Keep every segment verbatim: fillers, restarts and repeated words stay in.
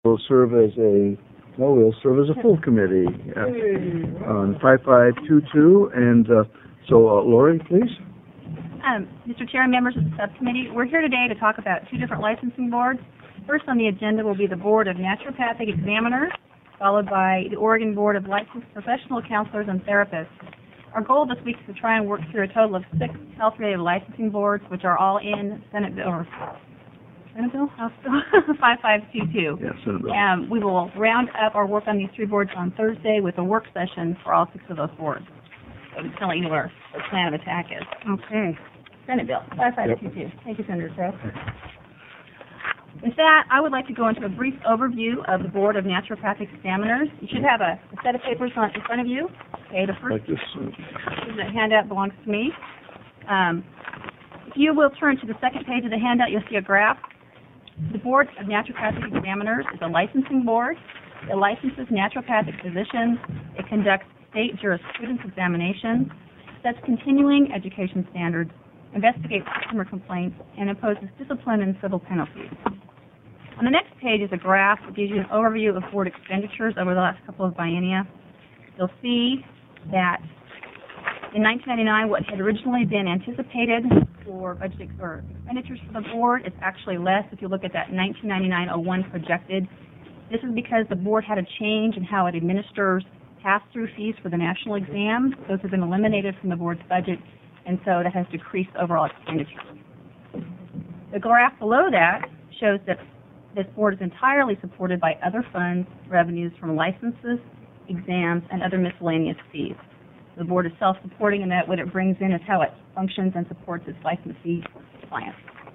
will serve as a, no, we'll serve as a full committee uh, on five five two two. And uh, so, uh, Lori, please. Um, Mister Chair and members of the subcommittee, we're here today to talk about two different licensing boards. First on the agenda will be the Board of Naturopathic Examiners, followed by the Oregon Board of Licensed Professional Counselors and Therapists. Our goal this week is to try and work through a total of six health-related licensing boards, which are all in Senate Bill, or Senate Bill? House Bill five five two two. Yeah, Senate Bill. Um, we will round up our work on these three boards on Thursday with a work session for all six of those boards. So just to let you know what our, our plan of attack is. Okay. Senate Bill five five two two. Yep. Thank you, Senator Crow. With that, I would like to go into a brief overview of the Board of Naturopathic Examiners. You should have a, a set of papers on, in front of you. Okay, the first Like this. Uh, the handout belongs to me. Um, if you will turn to the second page of the handout, you'll see a graph. The Board of Naturopathic Examiners is a licensing board. It licenses naturopathic physicians. It conducts state jurisprudence examinations, sets continuing education standards, investigates consumer complaints, and imposes discipline and civil penalties. On the next page is a graph that gives you an overview of board expenditures over the last couple of biennia. You'll see that in nineteen ninety-nine, what had originally been anticipated for budget or expenditures for the board is actually less if you look at that nineteen ninety-nine oh one projected. This is because the board had a change in how it administers pass-through fees for the national exam. Those have been eliminated from the board's budget, and so that has decreased overall expenditures. The graph below that shows that this board is entirely supported by other funds, revenues from licenses, exams, and other miscellaneous fees. The board is self-supporting in that what it brings in is how it functions and supports its licensee clients.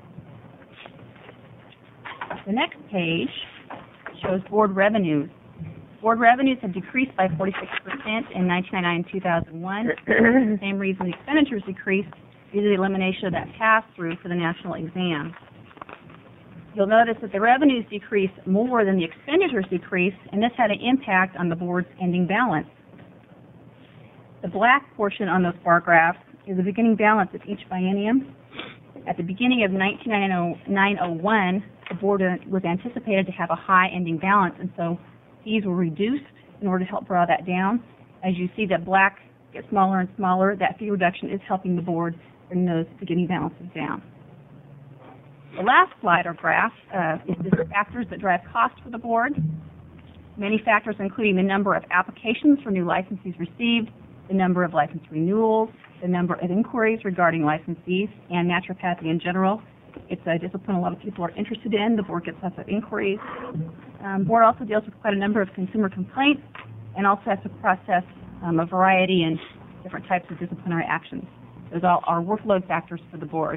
The next page shows board revenues. Board revenues have decreased by forty-six percent in nineteen ninety-nine and two thousand one. For the same reason the expenditures decreased due to the elimination of that pass-through for the national exam. You'll notice that the revenues decreased more than the expenditures decreased, and this had an impact on the board's ending balance. The black portion on those bar graphs is the beginning balance of each biennium. At the beginning of nineteen ninety-nine oh one, the board was anticipated to have a high ending balance, and so fees were reduced in order to help draw that down. As you see that black gets smaller and smaller, that fee reduction is helping the board bring those beginning balances down. The last slide or graph uh, is the factors that drive cost for the board. Many factors including the number of applications for new licensees received, the number of license renewals, the number of inquiries regarding licensees, and naturopathy in general. It's a discipline a lot of people are interested in. The board gets lots of inquiries. Um, the board also deals with quite a number of consumer complaints and also has to process um, a variety and different types of disciplinary actions. Those all are workload factors for the board.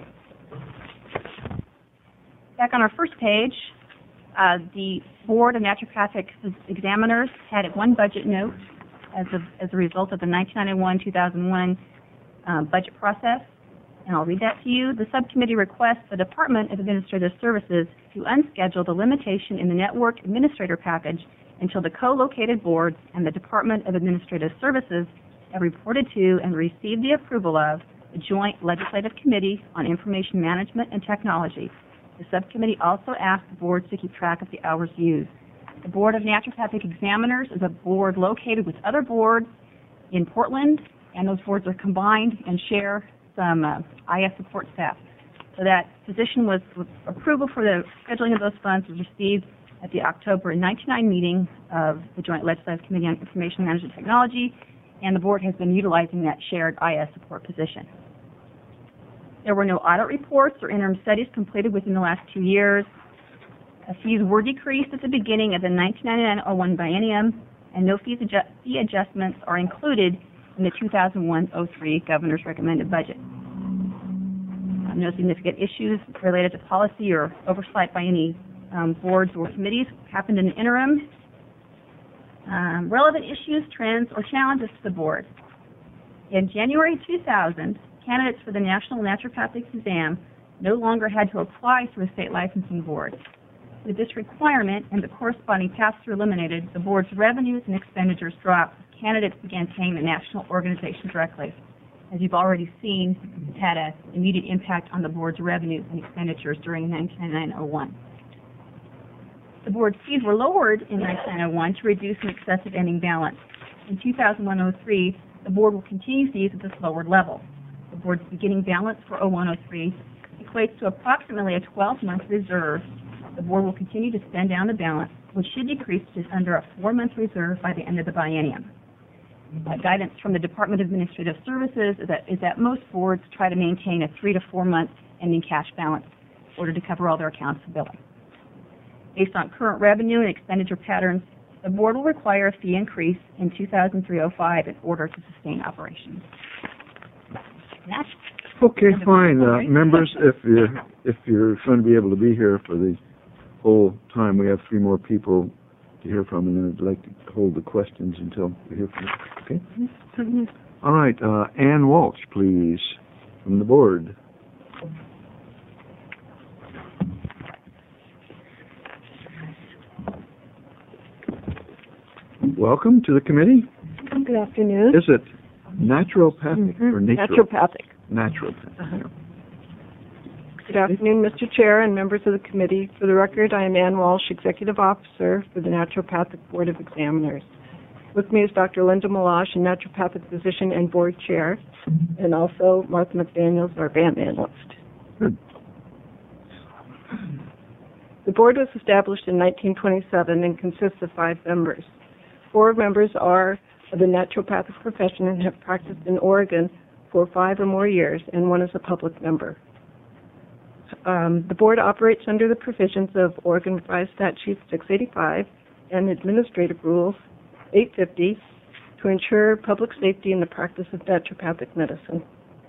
Back on our first page, uh, the Board of Naturopathic Examiners had one budget note as, of, as a result of the nineteen ninety-one two thousand one uh, budget process, and I'll read that to you. The subcommittee requests the Department of Administrative Services to unschedule the limitation in the network administrator package until the co-located boards and the Department of Administrative Services have reported to and received the approval of the Joint Legislative Committee on Information Management and Technology. The subcommittee also asked the boards to keep track of the hours used. The Board of Naturopathic Examiners is a board located with other boards in Portland, and those boards are combined and share some uh, I S support staff. So that position was, was approval for the scheduling of those funds was received at the October ninety-nine meeting of the Joint Legislative Committee on Information Management Technology, and the board has been utilizing that shared I S support position. There were no audit reports or interim studies completed within the last two years. Uh, fees were decreased at the beginning of the nineteen ninety-nine oh one biennium, and no fees adju fee adjustments are included in the two thousand one oh three Governor's recommended budget. Uh, no significant issues related to policy or oversight by any um, boards or committees happened in the interim. Um, relevant issues, trends, or challenges to the board. In January two thousand, candidates for the National Naturopathic Exam no longer had to apply through a state licensing board. With this requirement and the corresponding pass-through eliminated, the board's revenues and expenditures dropped. Candidates began paying the national organization directly. As you've already seen, it had an immediate impact on the board's revenues and expenditures during nineteen ninety-nine oh one. The board's fees were lowered in nineteen oh one to reduce an excessive ending balance. In two thousand one oh three, the board will continue fees at this lowered level. The board's beginning balance for oh one oh three equates to approximately a twelve-month reserve. The board will continue to spend down the balance, which should decrease to under a four-month reserve by the end of the biennium. Uh, guidance from the Department of Administrative Services is that, is that most boards try to maintain a three to four-month ending cash balance in order to cover all their accounts and billing. Based on current revenue and expenditure patterns, the board will require a fee increase in two thousand three oh five in order to sustain operations. And that's Okay, fine. Uh, members, if you're, if you're going to be able to be here for the whole time, we have three more people to hear from, and then I'd like to hold the questions until we hear from you. Okay? Mm-hmm. All right. Uh, Ann Walsh, please, from the board. Welcome to the committee. Good afternoon. Is it naturopathic Mm-hmm. or nature? Naturopathic. Naturopathic. Uh-huh. Good afternoon, Mister Chair and members of the committee. For the record, I am Ann Walsh, Executive Officer for the Naturopathic Board of Examiners. With me is Doctor Linda Malash, a naturopathic physician and board chair, and also Martha McDaniels, our band analyst. Good. The board was established in nineteen twenty-seven and consists of five members. Four members are of the naturopathic profession and have practiced in Oregon for five or more years, and one is a public member. Um, the board operates under the provisions of Oregon Revised Statute six eighty-five and Administrative Rules eight fifty to ensure public safety in the practice of naturopathic medicine.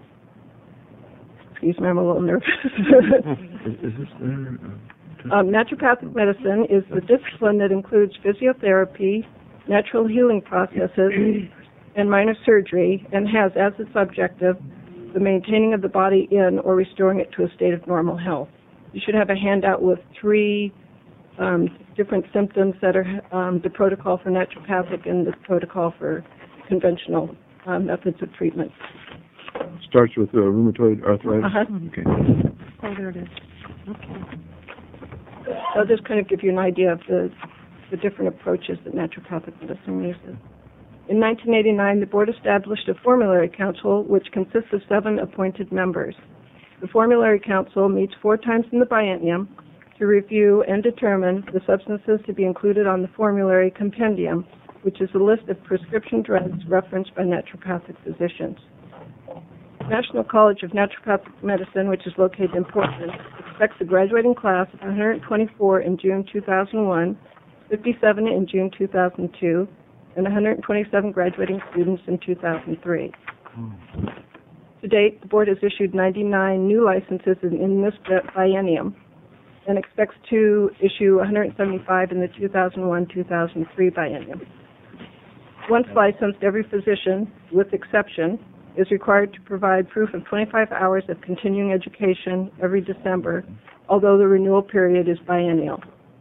Excuse me, I'm a little nervous. is, is this there? Uh, um, naturopathic medicine is the discipline that includes physiotherapy, natural healing processes, and minor surgery, and has as its objective the maintaining of the body in or restoring it to a state of normal health. You should have a handout with three um, different symptoms that are um, the protocol for naturopathic and the protocol for conventional um, methods of treatment. Starts with uh, rheumatoid arthritis? Uh-huh. Okay. Oh, there it is. Okay. So I'll just kind of give you an idea of the, the different approaches that naturopathic medicine uses. In nineteen eighty-nine, the board established a formulary council which consists of seven appointed members. The formulary council meets four times in the biennium to review and determine the substances to be included on the formulary compendium, which is a list of prescription drugs referenced by naturopathic physicians. National College of Naturopathic Medicine, which is located in Portland, expects a graduating class of one hundred twenty-four in June two thousand one, fifty-seven in June two thousand two, and one hundred twenty-seven graduating students in two thousand three. To date, the board has issued ninety-nine new licenses in, in this biennium and expects to issue one hundred seventy-five in the two thousand one two thousand three biennium. Once licensed, every physician, with exception, is required to provide proof of twenty-five hours of continuing education every December, although the renewal period is biennial.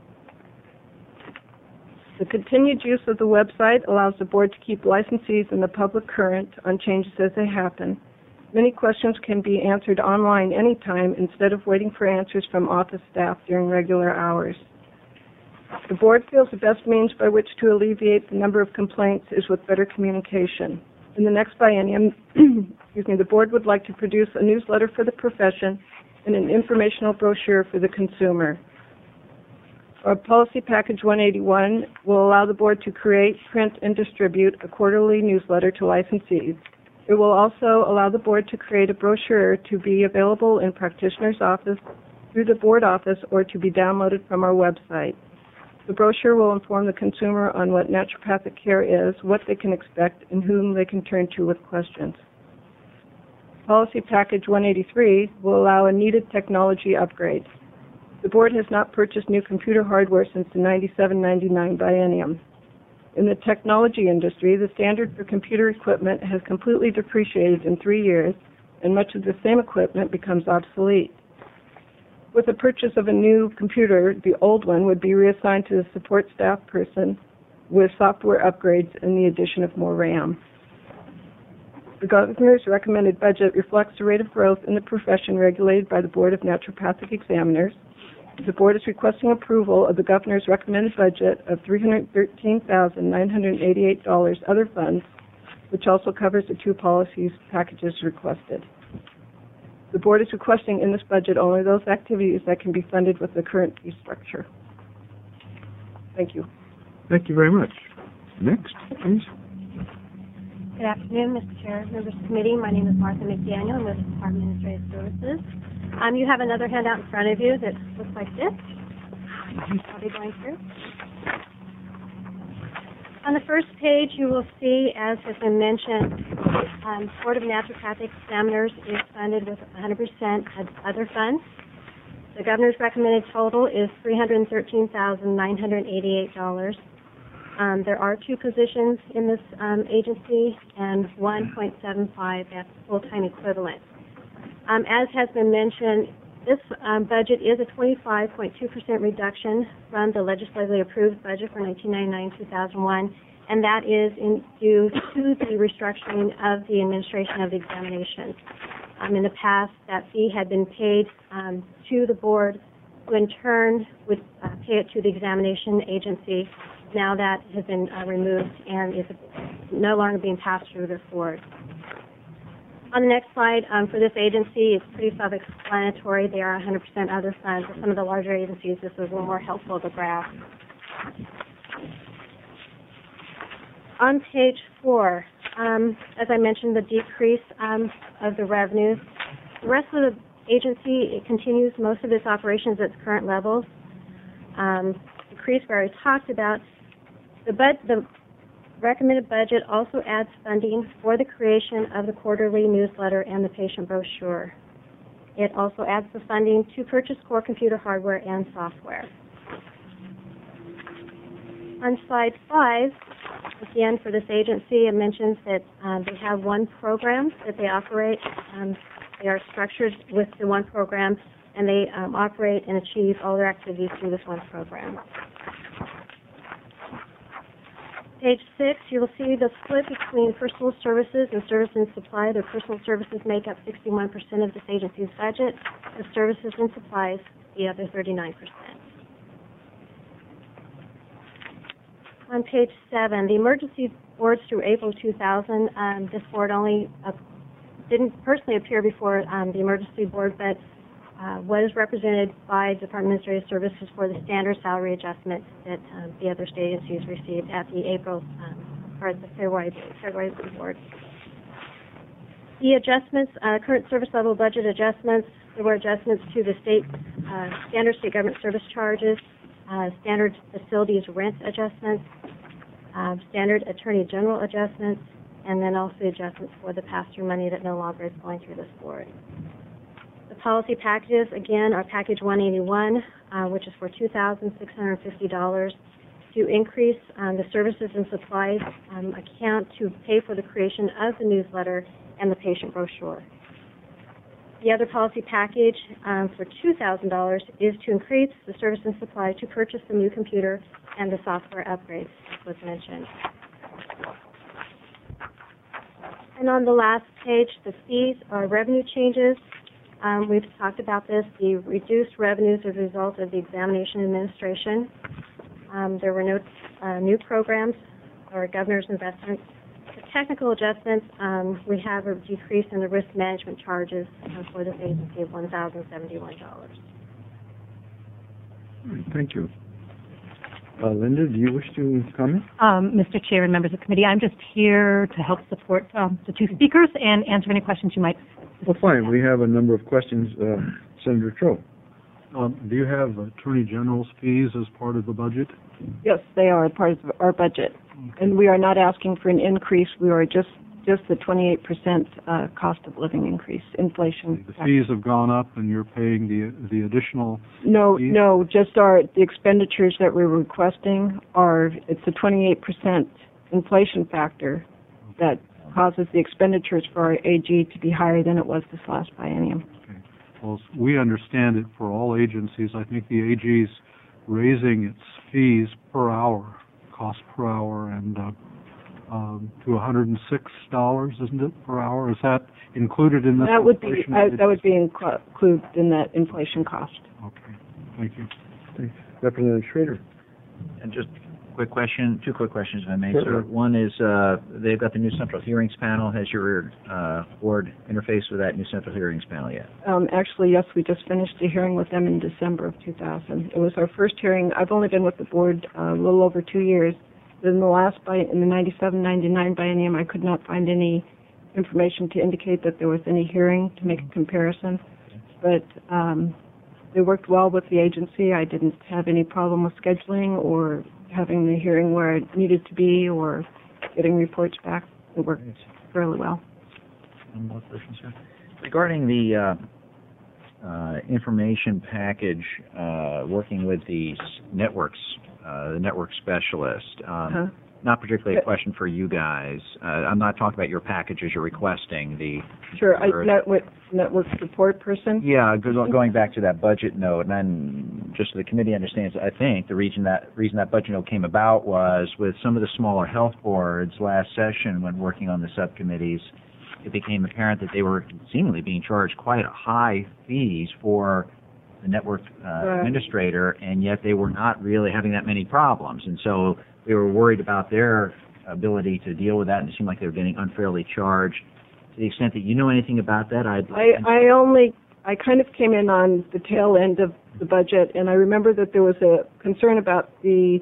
The continued use of the website allows the board to keep licensees and the public current on changes as they happen. Many questions can be answered online anytime instead of waiting for answers from office staff during regular hours. The board feels the best means by which to alleviate the number of complaints is with better communication. In the next biennium, excuse me, the board would like to produce a newsletter for the profession and an informational brochure for the consumer. Our Policy Package one eighty-one will allow the board to create, print, and distribute a quarterly newsletter to licensees. It will also allow the board to create a brochure to be available in practitioner's office, through the board office, or to be downloaded from our website. The brochure will inform the consumer on what naturopathic care is, what they can expect, and whom they can turn to with questions. Policy Package one eighty-three will allow a needed technology upgrade. The board has not purchased new computer hardware since the ninety-seven ninety-nine biennium. In the technology industry, the standard for computer equipment has completely depreciated in three years, and much of the same equipment becomes obsolete. With the purchase of a new computer, the old one would be reassigned to the support staff person with software upgrades and the addition of more RAM. The governor's recommended budget reflects the rate of growth in the profession regulated by the Board of Naturopathic Examiners. The board is requesting approval of the governor's recommended budget of three hundred thirteen thousand nine hundred eighty-eight dollars other funds, which also covers the two policies packages requested. The board is requesting in this budget only those activities that can be funded with the current fee structure. Thank you. Thank you very much. Next, please. Good afternoon, Mister Chair, members of the committee. My name is Martha McDaniel. I'm with the Department of Administrative Services. Um, you have another handout in front of you that looks like this. I'll be going through. On the first page, you will see, as has been mentioned, um, Board of Naturopathic Examiners is funded with one hundred percent of other funds. The governor's recommended total is three hundred thirteen thousand nine hundred eighty-eight dollars. Um, there are two positions in this um, agency and one point seven five at full-time equivalent. Um, as has been mentioned, this um, budget is a twenty-five point two percent reduction from the legislatively approved budget for nineteen ninety-nine to two thousand one, and that is in, due to the restructuring of the administration of the examination. Um, in the past, that fee had been paid um, to the board, who in turn would uh, pay it to the examination agency. Now that has been uh, removed and is no longer being passed through this board. On the next slide, um, for this agency, it's pretty self-explanatory. They are one hundred percent other funds. For some of the larger agencies, this is a little more helpful to graph. On page four, um, as I mentioned, the decrease um, of the revenues. The rest of the agency, it continues most of its operations at its current levels. Um, decrease we already talked about. The, bud the recommended budget also adds funding for the creation of the quarterly newsletter and the patient brochure. It also adds the funding to purchase core computer hardware and software. On slide five, again for this agency, it mentions that um, they have one program that they operate. Um, they are structured with the one program, and they um, operate and achieve all their activities through this one program. Page six, you will see the split between personal services and service and supply. The personal services make up sixty-one percent of this agency's budget. The services and supplies, the other thirty-nine percent. On page seven, the emergency boards through April two thousand, um, this board only uh, didn't personally appear before um, the emergency board, but uh, was represented by Department of Administrative Services for the standard salary adjustments that um, the other state agencies received at the April um, or at the February, February board. The adjustments, uh, current service level budget adjustments, there were adjustments to the state uh, standard state government service charges, uh, standard facilities rent adjustments, uh, standard attorney general adjustments, and then also adjustments for the pass-through money that no longer is going through this board. The policy packages, again, are package one eighty-one, uh, which is for two thousand six hundred fifty dollars, to increase um, the services and supplies um, account to pay for the creation of the newsletter and the patient brochure. The other policy package um, for two thousand dollars is to increase the service and supply to purchase the new computer and the software upgrades, as was mentioned. And on the last page, the fees are revenue changes. Um, we've talked about this, the reduced revenues as a result of the examination administration. Um, there were no uh, new programs or governor's investments. The technical adjustments, um, we have a decrease in the risk management charges uh, for this agency of one thousand seventy-one dollars. All right, thank you. Uh, Linda, do you wish to comment? Um, Mister Chair and members of the committee, I'm just here to help support um, the two speakers and answer any questions you might. Well, fine. We have a number of questions. Uh, Senator Troe. Um, do you have Attorney General's fees as part of the budget? Yes, they are part of our budget. Okay. And we are not asking for an increase. We are just, just the twenty-eight percent uh, cost of living increase, inflation. The fees have gone up and you're paying the the additional No, fees? no, just our, the expenditures that we're requesting are, it's a twenty-eight percent inflation factor that causes the expenditures for our A G to be higher than it was this last biennium. Okay. Well, we understand it for all agencies. I think the A G's raising its fees per hour, cost per hour, and uh, um, to one hundred six dollars, isn't it, per hour? Is that included in this? That would be uh, that would be included in that inflation cost. Okay. Thank you. Thanks. Representative Schrader. And just quick question, two quick questions, if I may, Sure. sir. One is, uh, they've got the new central hearings panel. Has your uh, board interfaced with that new central hearings panel yet? Um, actually, yes, we just finished a hearing with them in December of two thousand. It was our first hearing. I've only been with the board uh, a little over two years. In the last, bi- in the ninety-seven ninety-nine biennium, I could not find any information to indicate that there was any hearing to make a comparison. But um, they worked well with the agency. I didn't have any problem with scheduling or having the hearing where it needed to be or getting reports back. It worked fairly well. One more question, sir. Regarding the uh, uh, information package, uh, working with the s- networks, uh, the network specialist, um, Huh? not particularly a question for you guys. Uh, I'm not talking about your packages you're requesting. The Sure. I, or- network, network support person. Yeah, go- going back to that budget note, and then just so the committee understands, I think the reason that reason that budget note came about was with some of the smaller health boards last session when working on the subcommittees, it became apparent that they were seemingly being charged quite high fees for the network uh, Right. administrator, and yet they were not really having that many problems. And so we were worried about their ability to deal with that, and it seemed like they were getting unfairly charged. To the extent that you know anything about that, I'd I, I only, I kind of came in on the tail end of the budget, and I remember that there was a concern about the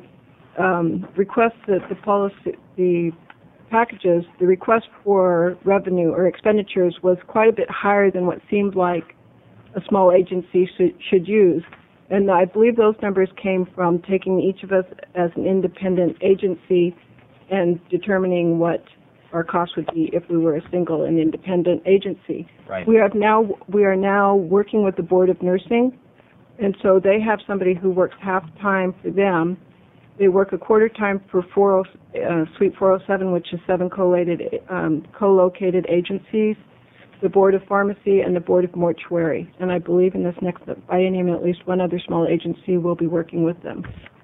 um, request that the policy, the packages, the request for revenue or expenditures was quite a bit higher than what seemed like a small agency should, should use. And I believe those numbers came from taking each of us as an independent agency and determining what our cost would be if we were a single and independent agency. right. We have now we are now working with the Board of Nursing, and so they have somebody who works half time for them. They work a quarter time for four oh, uh, Suite four oh seven, which is seven co-located um, co-located agencies, the Board of Pharmacy, and the Board of Mortuary. And I believe in this next biennium, at least one other small agency will be working with them.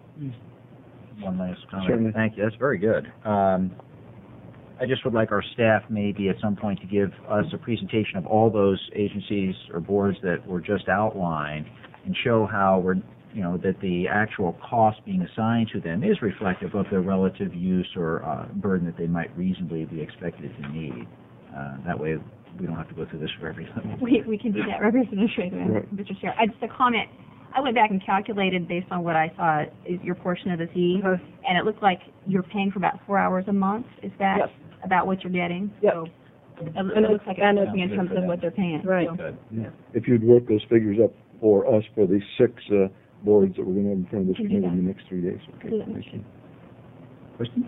One last comment. Certainly. Thank you. That's very good. Um, I just would like our staff maybe at some point to give us a presentation of all those agencies or boards that were just outlined and show how we're, you know, that the actual cost being assigned to them is reflective of their relative use or uh, burden that they might reasonably be expected to need. Uh, that way we don't have to go through this for every level. We, we can do that, Representative Schrader and Right. Mister Chair. I just a comment. I went back and calculated based on what I saw is your portion of the fee, Uh, and it looked like you're paying for about four hours a month. Is that Yes. about what you're getting? Yep. So it, And it it's- looks like and it's it's- working in terms of what they're paying. Right. So. Good. Yeah. If you'd work those figures up for us for the six uh, boards that we're going to have in front of this Can do committee in that. the next three days. Okay. Do that, Thank Mister you. Question?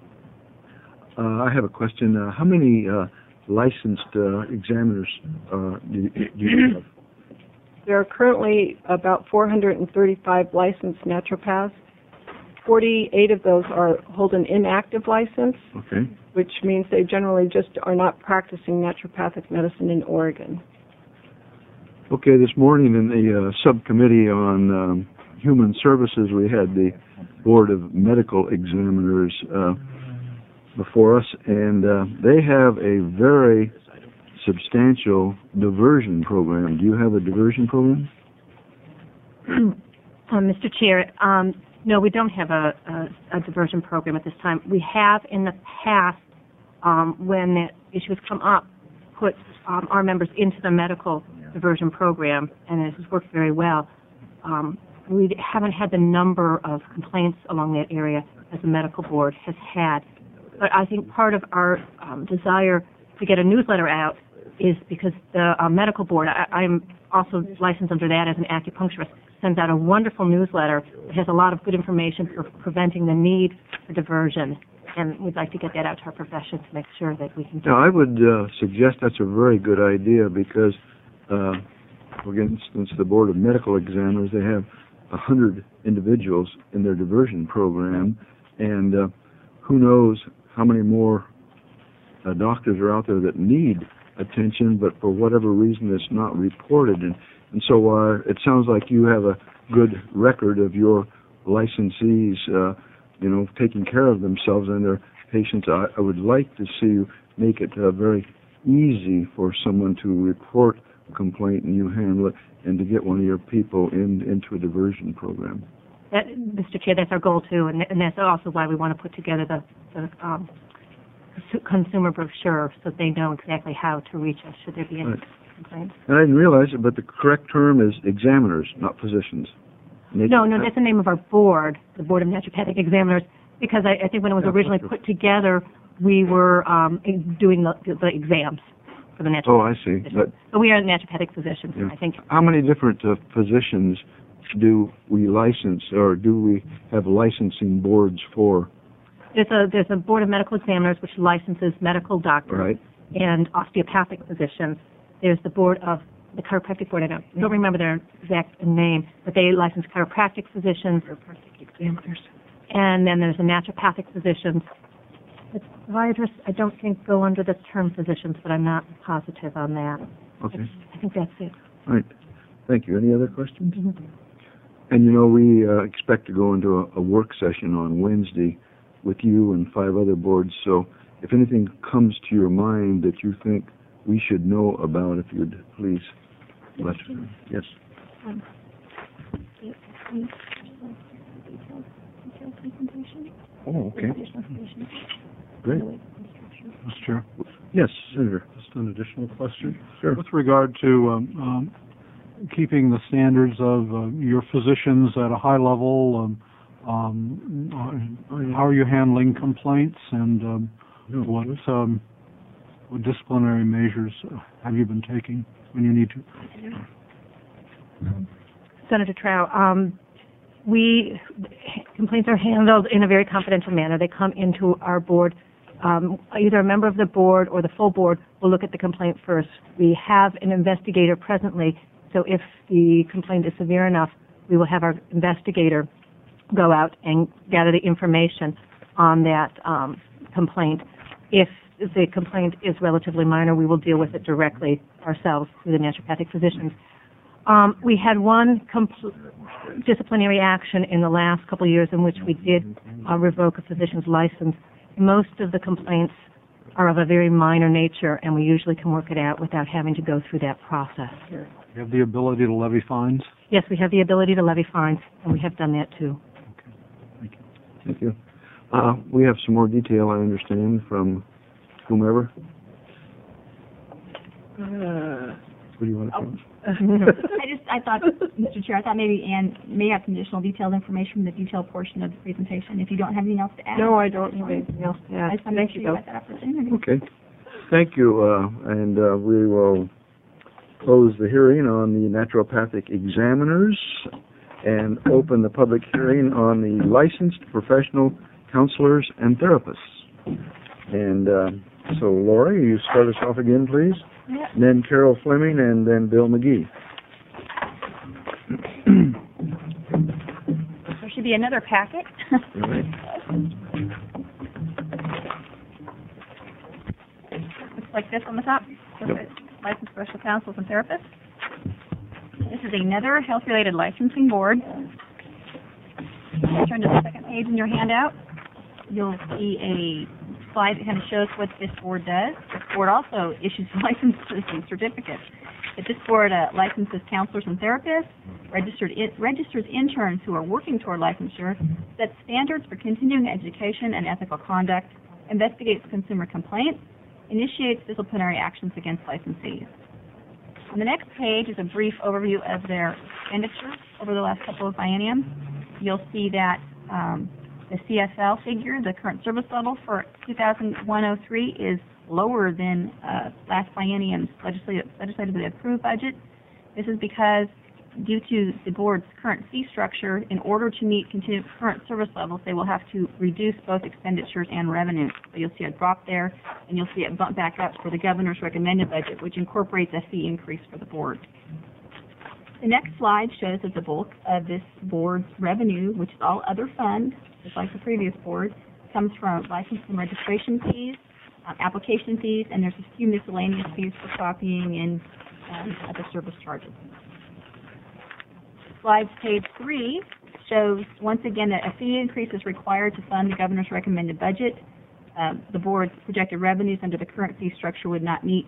Uh, I have a question. Uh, how many uh, licensed uh, examiners uh, do, you- do you have? There are currently about four hundred thirty-five licensed naturopaths. forty-eight of those are hold an inactive license, Okay. which means they generally just are not practicing naturopathic medicine in Oregon. Okay, this morning in the uh, subcommittee on um, human services, we had the Board of Medical Examiners uh, before us, and uh, they have a very substantial diversion program. Do you have a diversion program? Um, Mister Chair, um, no, we don't have a, a, a diversion program at this time. We have in the past, um, when that issue has come up, put um, our members into the medical diversion program, and it has worked very well. Um, we haven't had the number of complaints along that area as the medical board has had. But I think part of our um, desire to get a newsletter out is because the uh, medical board, I, I'm also licensed under that as an acupuncturist, sends out a wonderful newsletter that has a lot of good information for preventing the need for diversion. And we'd like to get that out to our profession to make sure that we can do Now, I would uh, suggest that's a very good idea because, uh, for instance, the Board of Medical Examiners, they have one hundred individuals in their diversion program, and uh, who knows how many more uh, doctors are out there that need attention, but for whatever reason it's not reported. And, and so uh, it sounds like you have a good record of your licensees, uh, you know, taking care of themselves and their patients. I, I would like to see you make it uh, very easy for someone to report complaint and you handle it, and to get one of your people in, into a diversion program. That, Mister Chair, that's our goal too, and, and that's also why we want to put together the, the um, consu- consumer brochure so they know exactly how to reach us should there be any Right. complaints. And I didn't realize it, but the correct term is examiners, not physicians. No, no, that's the name of our board, the Board of Naturopathic Examiners, because I, I think when it was Yeah, originally okay. put together, we were um, doing the, the exams for the naturopathic Oh, I see. physicians. But But we are naturopathic physicians, Yeah. I think. how many different uh, physicians do we license, or do we have licensing boards for? There's a, there's a Board of Medical Examiners which licenses medical doctors Right. and osteopathic physicians. There's the Board of, the Chiropractic Board, I don't, don't remember their exact name, but they license chiropractic physicians, chiropractic examiners. And then there's the naturopathic physicians. The podiatrists, I don't think go under the term physicians, but I'm not positive on that. Okay. I think that's it. All right. Thank you. Any other questions? And you know, we uh, expect to go into a, a work session on Wednesday with you and five other boards. So if anything comes to your mind that you think we should know about, if you'd please let us know. Yes. Um, do you- detailed presentation? Oh, okay. Additional information? Great. Mister Chair, Yes, Senator. just an additional question. Sure. With regard to um, um, keeping the standards of uh, your physicians at a high level, um, um, uh, how are you handling complaints, and um, what um, what disciplinary measures have you been taking when you need to? Senator Trout, um, we, complaints are handled in a very confidential manner. They come into our board. Um, either a member of the board or the full board will look at the complaint first. We have an investigator presently, so if the complaint is severe enough, we will have our investigator go out and gather the information on that um, complaint. If the complaint is relatively minor, we will deal with it directly ourselves through the naturopathic physicians. Um, we had one compl- disciplinary action in the last couple of years in which we did uh, revoke a physician's license. Most of the complaints are of a very minor nature, and we usually can work it out without having to go through that process. You have the ability to levy fines? Yes, we have the ability to levy fines, and we have done that too. Thank you. Thank you. Uh, we have some more detail, I understand, from whomever. Uh, What do you want to tell us? I just, I thought, Mister Chair, I thought maybe Ann may have some additional detailed information from the detailed portion of the presentation, if you don't have anything else to add. No, I don't have anything else to I add. just wanted to make Thank sure you, you though. got that opportunity. Okay. Thank you, uh, and uh, we will close the hearing on the naturopathic examiners and open the public hearing on the licensed professional counselors and therapists. And uh, so, Lori, you start us off again, please? Yeah. And then Carol Fleming, and then Bill McGee. There should be another packet. All right. Looks like this on the top. Yep. Licensed special counsels and therapists. This is another health-related licensing board. If you turn to the second page in your handout, you'll see a slide that kind of shows what this board does. This board also issues licenses and certificates. But this board uh, licenses counselors and therapists, registered in, registers interns who are working toward licensure, sets standards for continuing education and ethical conduct, investigates consumer complaints, initiates disciplinary actions against licensees. On the next page is a brief overview of their expenditures over the last couple of bienniums. You'll see that um, the C S L figure, the current service level for two thousand one oh three, is lower than uh, last biennium's legislative, legislatively approved budget. This is because, due to the board's current fee structure, in order to meet continued current service levels, they will have to reduce both expenditures and revenues. So you'll see a drop there, and you'll see it bump back up for the governor's recommended budget, which incorporates a fee increase for the board. The next slide shows that the bulk of this board's revenue, which is all other funds, just like the previous board, comes from license and registration fees, um, application fees, and there's a few miscellaneous fees for copying and um, other service charges. Slide page three shows, once again, that a fee increase is required to fund the governor's recommended budget. Um, the board's projected revenues under the current fee structure would not meet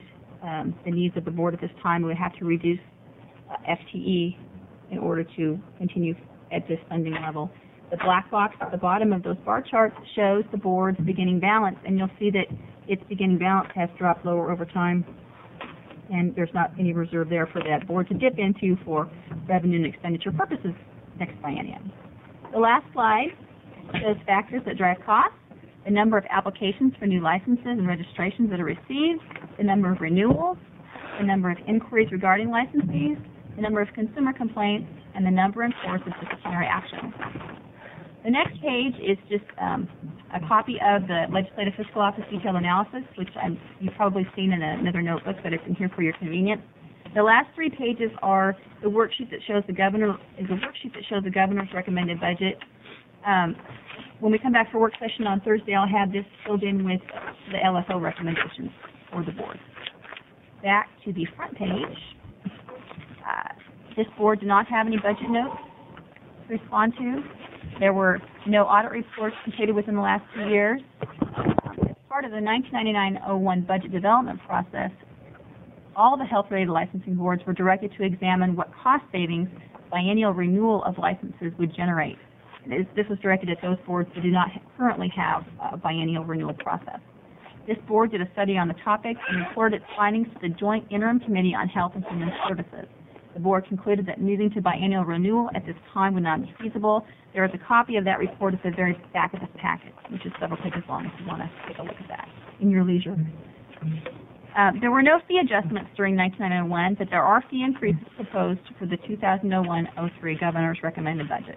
um, the needs of the board at this time. We would have to reduce uh, F T E in order to continue at this funding level. The black box at the bottom of those bar charts shows the board's beginning balance, and you'll see that its beginning balance has dropped lower over time, and there's not any reserve there for that board to dip into for revenue and expenditure purposes next biennium. The last slide shows factors that drive costs, the number of applications for new licenses and registrations that are received, the number of renewals, the number of inquiries regarding licensees, the number of consumer complaints, and the number and force of disciplinary action. The next page is just um, a copy of the Legislative Fiscal Office Detailed Analysis, which I'm, you've probably seen in another notebook, but it's in here for your convenience. The last three pages are the worksheet that shows the governor is a worksheet that shows the governor's recommended budget. Um, when we come back for work session on Thursday, I'll have this filled in with the L F O recommendations for the board. Back to the front page. Uh, this board did not have any budget notes to respond to. There were no audit reports completed within the last two years. Um, as part of the nineteen ninety-nine oh one budget development process, all the health-related licensing boards were directed to examine what cost savings biennial renewal of licenses would generate. This, this was directed at those boards that do not currently have a biennial renewal process. This board did a study on the topic and reported its findings to the Joint Interim Committee on Health and Human Services. The board concluded that moving to biennial renewal at this time would not be feasible. There is a copy of that report at the very back of this packet, which is several pages long if you want to take a look at that in your leisure. Uh, there were no fee adjustments during nineteen ninety-one, but there are fee increases proposed for the two thousand one oh three governor's recommended budget.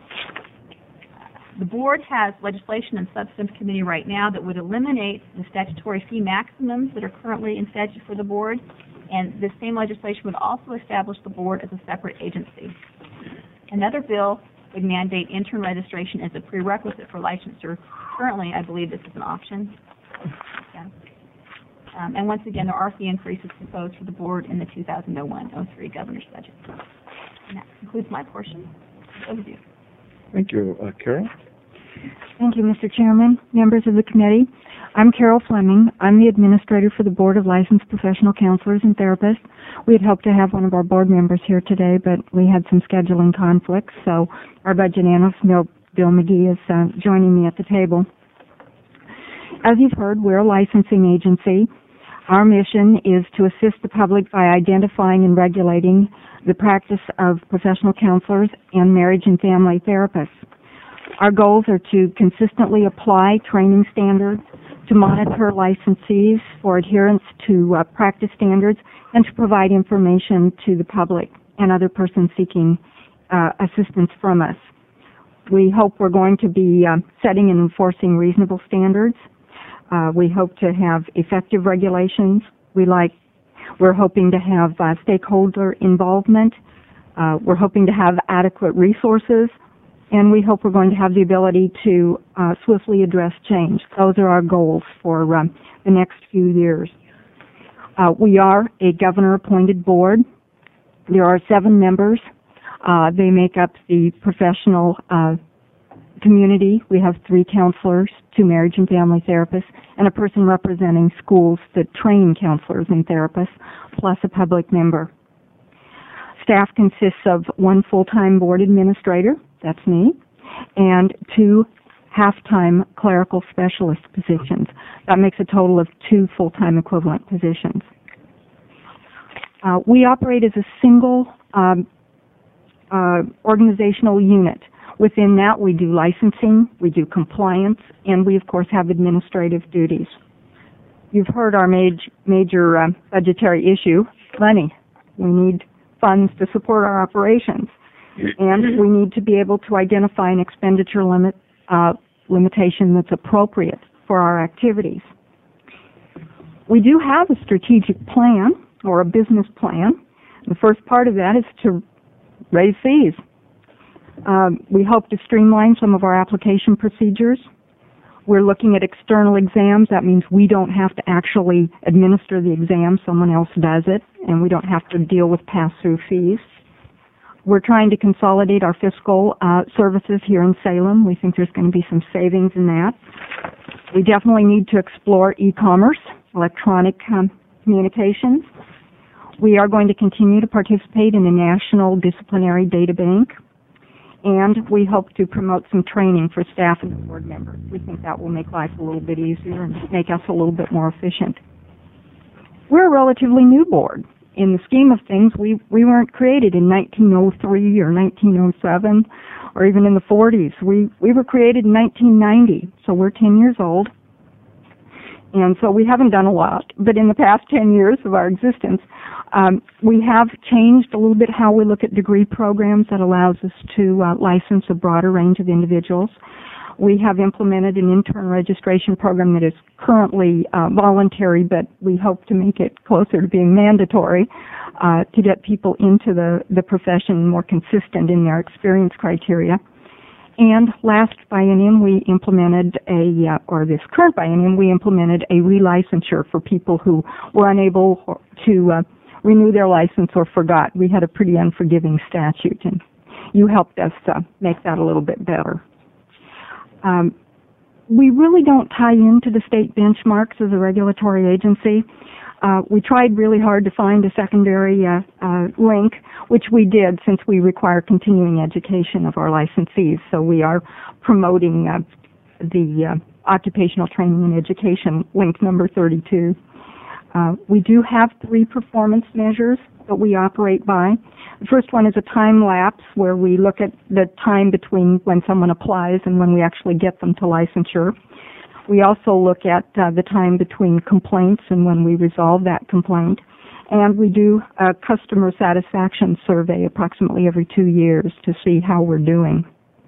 The board has legislation and substantive committee right now that would eliminate the statutory fee maximums that are currently in statute for the board, and this same legislation would also establish the board as a separate agency. Another bill would mandate intern registration as a prerequisite for licensure. Currently, I believe this is an option. Yeah. Um, and once again, there are fee increases proposed for the board in the two thousand one oh three governor's budget. And that concludes my portion. Overview. Thank you. Uh, Carol? Thank you, Mister Chairman, members of the committee. I'm Carol Fleming. I'm the administrator for the Board of Licensed Professional Counselors and Therapists. We had hoped to have one of our board members here today, but we had some scheduling conflicts, so our budget analyst, Bill McGee, is uh, joining me at the table. As you've heard, we're a licensing agency. Our mission is to assist the public by identifying and regulating the practice of professional counselors and marriage and family therapists. Our goals are to consistently apply training standards, to monitor licensees for adherence to uh, practice standards, and to provide information to the public and other persons seeking uh, assistance from us. We hope we're going to be uh, setting and enforcing reasonable standards. Uh, we hope to have effective regulations. We like, we're hoping to have uh, stakeholder involvement. Uh, we're hoping to have adequate resources, and we hope we're going to have the ability to uh, swiftly address change. Those are our goals for um, the next few years. Uh, we are a governor-appointed board. There are seven members. Uh, they make up the professional uh, community. We have three counselors, two marriage and family therapists, and a person representing schools that train counselors and therapists, plus a public member. Staff consists of one full-time board administrator, that's me, and two half-time clerical specialist positions. That makes a total of two full-time equivalent positions. Uh, we operate as a single um, uh, organizational unit. Within that, we do licensing, we do compliance, and we, of course, have administrative duties. You've heard our major, major uh, budgetary issue, money. We need funds to support our operations, and we need to be able to identify an expenditure limit uh, limitation that's appropriate for our activities. We do have a strategic plan, or a business plan. The first part of that is to raise fees. Um, we hope to streamline some of our application procedures. We're looking at external exams. That means we don't have to actually administer the exam. Someone else does it, and we don't have to deal with pass-through fees. We're trying to consolidate our fiscal uh, services here in Salem. We think there's going to be some savings in that. We definitely need to explore e-commerce, electronic um, communications. We are going to continue to participate in the National Disciplinary Data Bank, and we hope to promote some training for staff and board members. We think that will make life a little bit easier and make us a little bit more efficient. We're a relatively new board. In the scheme of things, we, we weren't created in nineteen oh three or nineteen oh seven or even in the forties. We, we were created in nineteen ninety, so we're ten years old. And so we haven't done a lot, but in the past ten years of our existence, um, we have changed a little bit how we look at degree programs that allows us to uh, license a broader range of individuals. We have implemented an intern registration program that is currently uh, voluntary, but we hope to make it closer to being mandatory uh, to get people into the, the profession more consistent in their experience criteria. And last biennium, we implemented a, uh, or this current biennium, we implemented a relicensure for people who were unable to uh, renew their license or forgot. We had a pretty unforgiving statute, and you helped us uh, make that a little bit better. Um, we really don't tie into the state benchmarks as a regulatory agency. Uh, we tried really hard to find a secondary uh, uh, link, which we did since we require continuing education of our licensees. So we are promoting uh, the uh, occupational training and education link number thirty-two. Uh, we do have three performance measures that we operate by. The first one is a time lapse where we look at the time between when someone applies and when we actually get them to licensure. We also look at uh, the time between complaints and when we resolve that complaint. And we do a customer satisfaction survey approximately every two years to see how we're doing.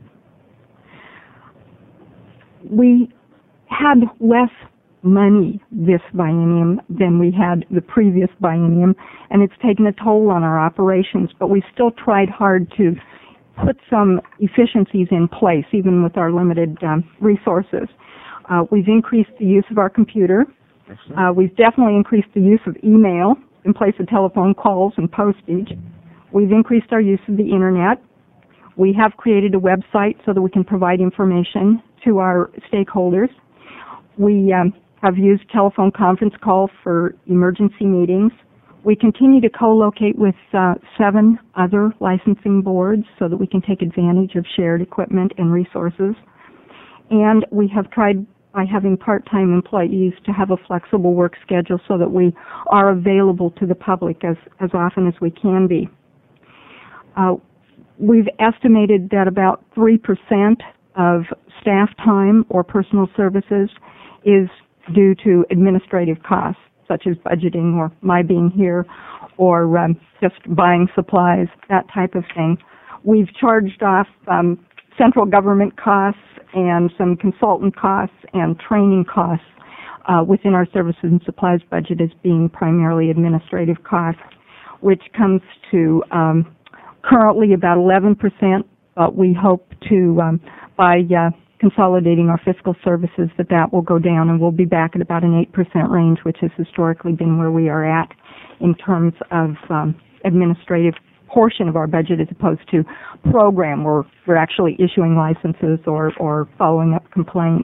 We had less money this biennium than we had the previous biennium, and it's taken a toll on our operations, but we still tried hard to put some efficiencies in place, even with our limited um, resources. Uh, we've increased the use of our computer. Uh, we've definitely increased the use of email in place of telephone calls and postage. We've increased our use of the internet. We have created a website so that we can provide information to our stakeholders. We um, have used telephone conference calls for emergency meetings. We continue to co-locate with uh, seven other licensing boards so that we can take advantage of shared equipment and resources. And we have tried, by having part-time employees, to have a flexible work schedule so that we are available to the public as, as often as we can be. Uh, we've estimated that about three percent of staff time or personal services is due to administrative costs, such as budgeting or my being here or um, just buying supplies, that type of thing. We've charged off um, central government costs and some consultant costs and training costs uh, within our services and supplies budget as being primarily administrative costs, which comes to um, currently about eleven percent, but we hope to, um, by uh, consolidating our fiscal services, that that will go down and we'll be back at about an eight percent range, which has historically been where we are at in terms of um, administrative portion of our budget as opposed to program where we're actually issuing licenses or, or following up complaints.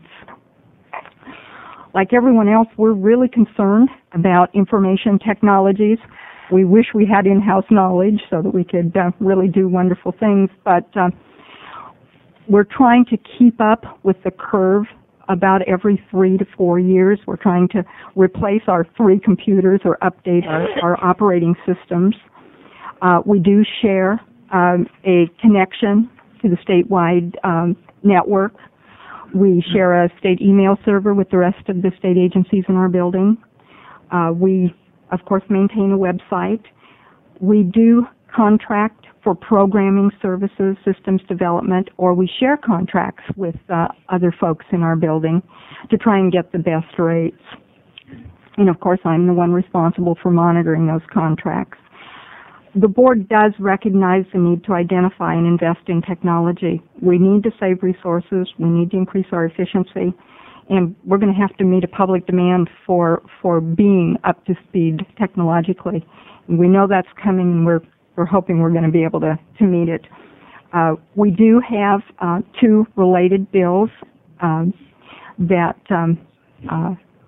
Like everyone else, we're really concerned about information technologies. We wish we had in-house knowledge so that we could uh, really do wonderful things, but uh, we're trying to keep up with the curve about every three to four years. We're trying to replace our three computers or update our, our operating systems. Uh, we do share um, a connection to the statewide um, network. We share a state email server with the rest of the state agencies in our building. Uh, we, of course, maintain a website. We do contract for programming services, systems development, or we share contracts with uh, other folks in our building to try and get the best rates. And of course, I'm the one responsible for monitoring those contracts. The board does recognize the need to identify and invest in technology. We need to save resources, we need to increase our efficiency, and we're going to have to meet a public demand for, for being up to speed technologically. And we know that's coming, and we're We're hoping we're going to be able to, to meet it. Uh, we do have uh, two related bills um, that um, uh,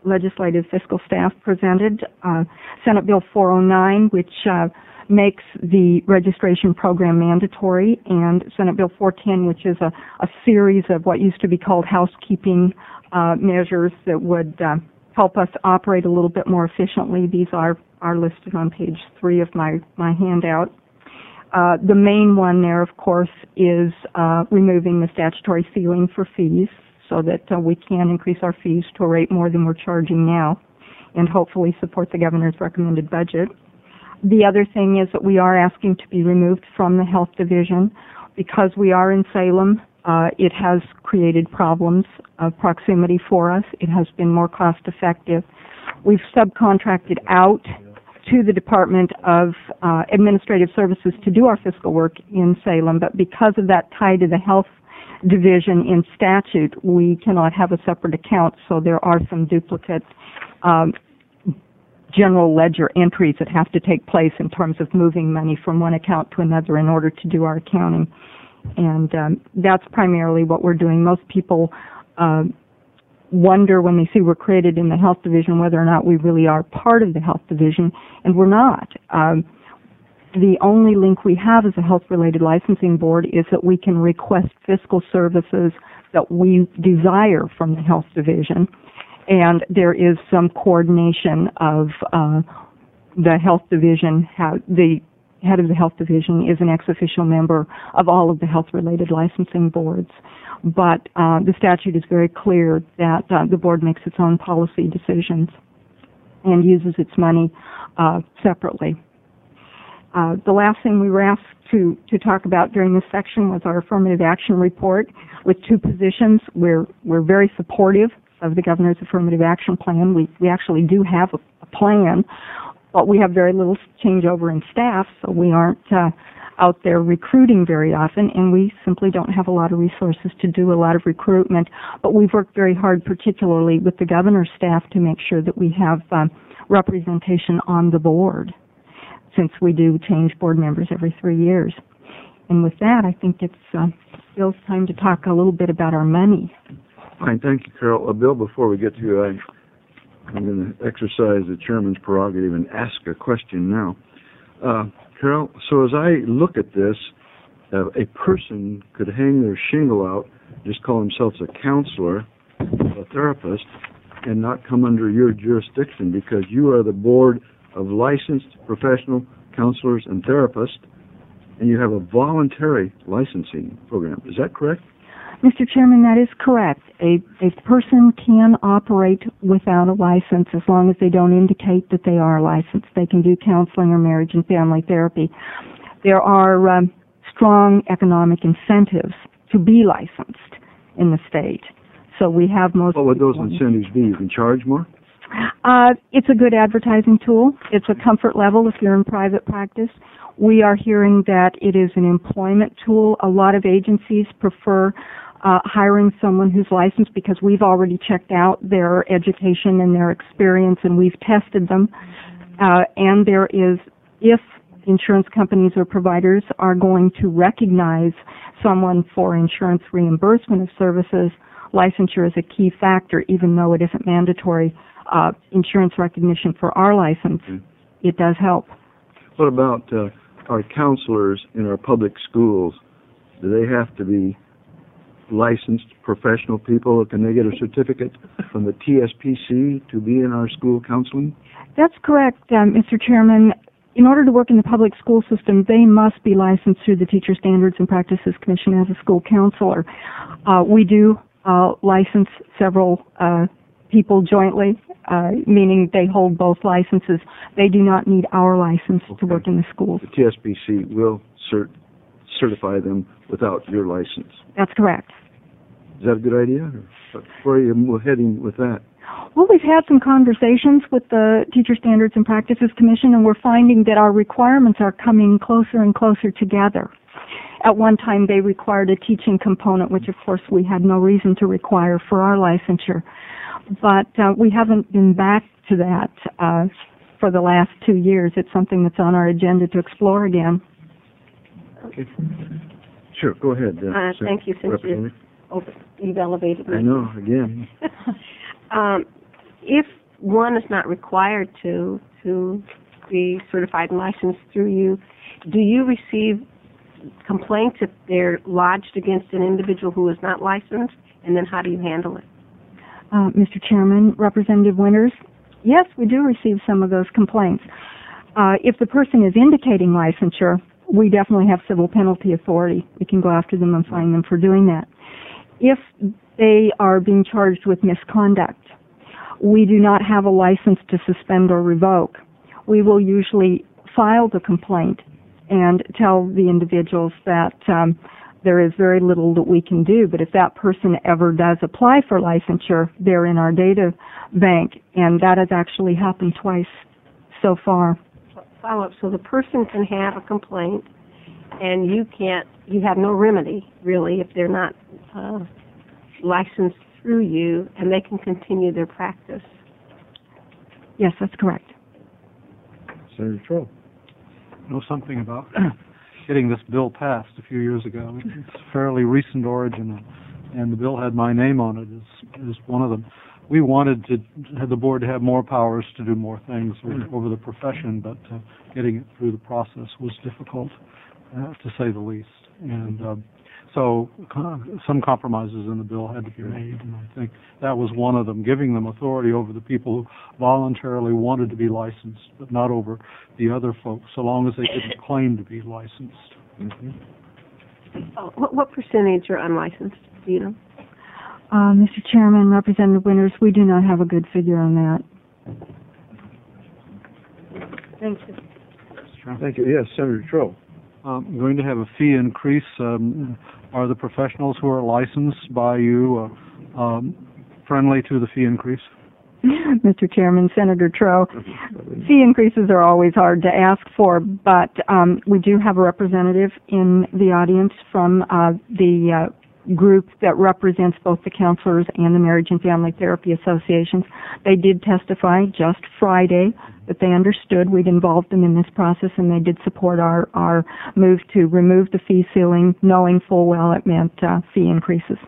legislative fiscal staff presented uh, Senate Bill four oh nine, which uh, makes the registration program mandatory, and Senate Bill four ten, which is a, a series of what used to be called housekeeping uh, measures that would uh, help us operate a little bit more efficiently. These are, are listed on page three of my, my handout. Uh, the main one there, of course, is uh, removing the statutory ceiling for fees so that uh, we can increase our fees to a rate more than we're charging now and hopefully support the governor's recommended budget. The other thing is that we are asking to be removed from the health division. Because we are in Salem, uh, it has created problems of proximity for us. It has been more cost effective. We've subcontracted out to the Department of uh, Administrative Services to do our fiscal work in Salem, but because of that tie to the health division in statute, we cannot have a separate account, so there are some duplicate um, general ledger entries that have to take place in terms of moving money from one account to another in order to do our accounting. And um, that's primarily what we're doing. Most people uh, wonder when they see we're created in the health division whether or not we really are part of the health division, and we're not. Um, the only link we have as a health-related licensing board is that we can request fiscal services that we desire from the health division, and there is some coordination of uh, the health division. How the head of the health division is an ex-official member of all of the health-related licensing boards. But uh, the statute is very clear that uh, the board makes its own policy decisions and uses its money uh, separately. Uh, the last thing we were asked to, to talk about during this section was our affirmative action report with two positions. We're, we're very supportive of the governor's affirmative action plan. We, we actually do have a, a plan, but we have very little changeover in staff, so we aren't uh, out there recruiting very often, and we simply don't have a lot of resources to do a lot of recruitment. But we've worked very hard, particularly with the governor's staff, to make sure that we have um, representation on the board, since we do change board members every three years. And with that, I think it's uh, Bill's time to talk a little bit about our money. Fine, thank you, Carol. Uh, Bill, before we get to you, I, I'm going to exercise the chairman's prerogative and ask a question now. Uh, Carol, so as I look at this, uh, a person could hang their shingle out, just call themselves a counselor, a therapist, and not come under your jurisdiction because you are the board of licensed professional counselors and therapists, and you have a voluntary licensing program. Is that correct? Mister Chairman, that is correct. A, a person can operate without a license as long as they don't indicate that they are licensed. They can do counseling or marriage and family therapy. There are um, strong economic incentives to be licensed in the state. So we have most... What would those incentives be? You can charge more? Uh, it's a good advertising tool. It's a comfort level if you're in private practice. We are hearing that it is an employment tool. A lot of agencies prefer uh, hiring someone who's licensed because we've already checked out their education and their experience, and we've tested them. Uh, and there is, if insurance companies or providers are going to recognize someone for insurance reimbursement of services, licensure is a key factor, even though it isn't mandatory. Uh, insurance recognition for our license, mm-hmm. It does help. What about uh, our counselors in our public schools? Do they have to be licensed professional people, or can they get a certificate from the T S P C to be in our school counseling? That's correct, um, Mister Chairman. In order to work in the public school system, they must be licensed through the Teacher Standards and Practices Commission as a school counselor. Uh, we do uh, license several uh, people jointly, uh, meaning they hold both licenses. They do not need our license okay. to work in the schools. The T S P C will cert- certify them without your license. That's correct. Is that a good idea? Or where are you heading with that? Well, we've had some conversations with the Teacher Standards and Practices Commission, and we're finding that our requirements are coming closer and closer together. At one time, they required a teaching component, which, of course, we had no reason to require for our licensure. But uh, we haven't been back to that uh, for the last two years. It's something that's on our agenda to explore again. Okay. Sure, go ahead. Uh, uh, thank you, since you've, over, you've elevated me. I know, again. um, if one is not required to to be certified and licensed through you, do you receive complaints if they're lodged against an individual who is not licensed, and then how do you handle it? Uh, Mister Chairman, Representative Winters, yes, we do receive some of those complaints. Uh, if the person is indicating licensure, we definitely have civil penalty authority. We can go after them and fine them for doing that. If they are being charged with misconduct, we do not have a license to suspend or revoke. We will usually file the complaint and tell the individuals that um, there is very little that we can do, but if that person ever does apply for licensure, they're in our data bank, and that has actually happened twice so far. Follow up. So the person can have a complaint, and you can't. You have no remedy really if they're not uh, licensed through you, and they can continue their practice. Yes, that's correct. Senator Troll. Know something about getting this bill passed a few years ago. It's fairly recent origin, and the bill had my name on it as, as one of them. We wanted to have the board to have more powers to do more things over, over the profession, but uh, getting it through the process was difficult, uh, to say the least. And um, so uh, some compromises in the bill had to be made, and I think that was one of them, giving them authority over the people who voluntarily wanted to be licensed, but not over the other folks, so long as they didn't claim to be licensed. Mm-hmm. Oh, what, what percentage are unlicensed? Do you know? Uh, Mister Chairman, Representative Winters, we do not have a good figure on that. Thank you. Thank you. Yes, Senator Troll. Um, going to have a fee increase. Um, are the professionals who are licensed by you uh, um, friendly to the fee increase? Mister Chairman, Senator Trow, fee increases are always hard to ask for, but um, we do have a representative in the audience from uh, the uh, group that represents both the counselors and the Marriage and Family Therapy Associations. They did testify just Friday that they understood we'd involved them in this process, and they did support our, our move to remove the fee ceiling, knowing full well it meant uh, fee increases.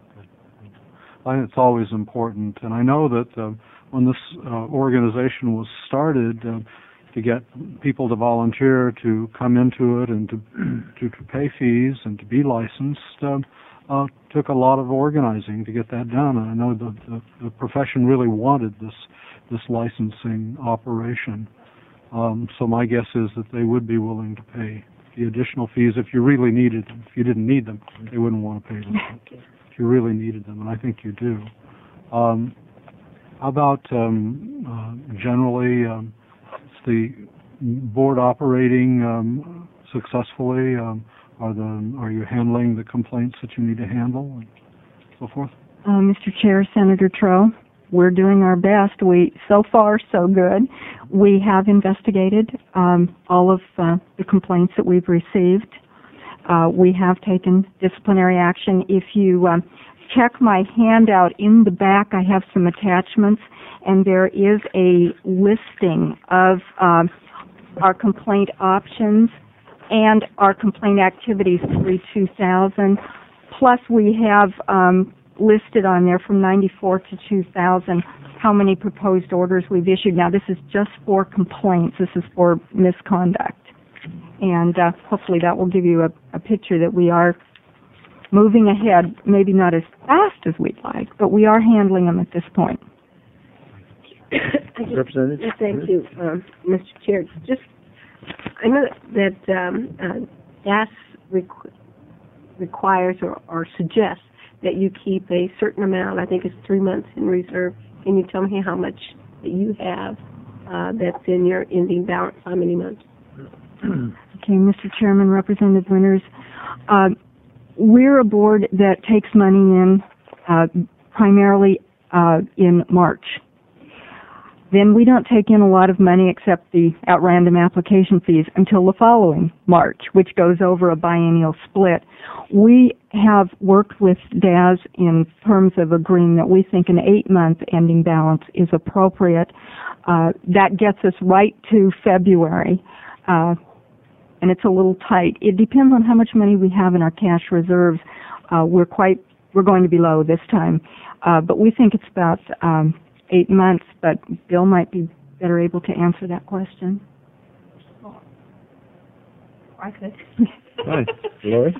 I think it's always important, and I know that uh, when this uh, organization was started, uh, to get people to volunteer to come into it and to to, to pay fees and to be licensed uh, uh, took a lot of organizing to get that done. And I know the, the, the profession really wanted this this licensing operation. Um, so my guess is that they would be willing to pay the additional fees if you really needed them. If you didn't need them, they wouldn't want to pay them. If you really needed them, and I think you do. Um, how about um, uh, generally, um, is the board operating um, successfully? Um, are the are you handling the complaints that you need to handle, and so forth? Uh, Mister Chair, Senator Trow, we're doing our best. We so far so good. We have investigated um, all of uh, the complaints that we've received. Uh, we have taken disciplinary action. If you um, check my handout in the back, I have some attachments, and there is a listing of um, our complaint options and our complaint activities through two thousand. Plus, we have um, listed on there from ninety-four to two thousand how many proposed orders we've issued. Now, this is just for complaints. This is for misconduct. And uh, hopefully that will give you a, a picture that we are moving ahead, maybe not as fast as we'd like, but we are handling them at this point. Representative? Thank you, um, Mister Chair. Just, I know that um, uh, D A S requ- requires or, or suggests that you keep a certain amount, I think it's three months in reserve. Can you tell me how much that you have uh, that's in your ending balance, how many months? Okay, Mister Chairman, Representative Winters, uh, we're a board that takes money in uh, primarily uh, in March. Then we don't take in a lot of money except the at-random application fees until the following March, which goes over a biennial split. We have worked with D A S in terms of agreeing that we think an eight-month ending balance is appropriate. Uh, that gets us right to February. Uh, and it's a little tight. It depends on how much money we have in our cash reserves. Uh, we're quite, we're going to be low this time, uh, but we think it's about um, eight months, but Bill might be better able to answer that question. I could. Hi, Lori?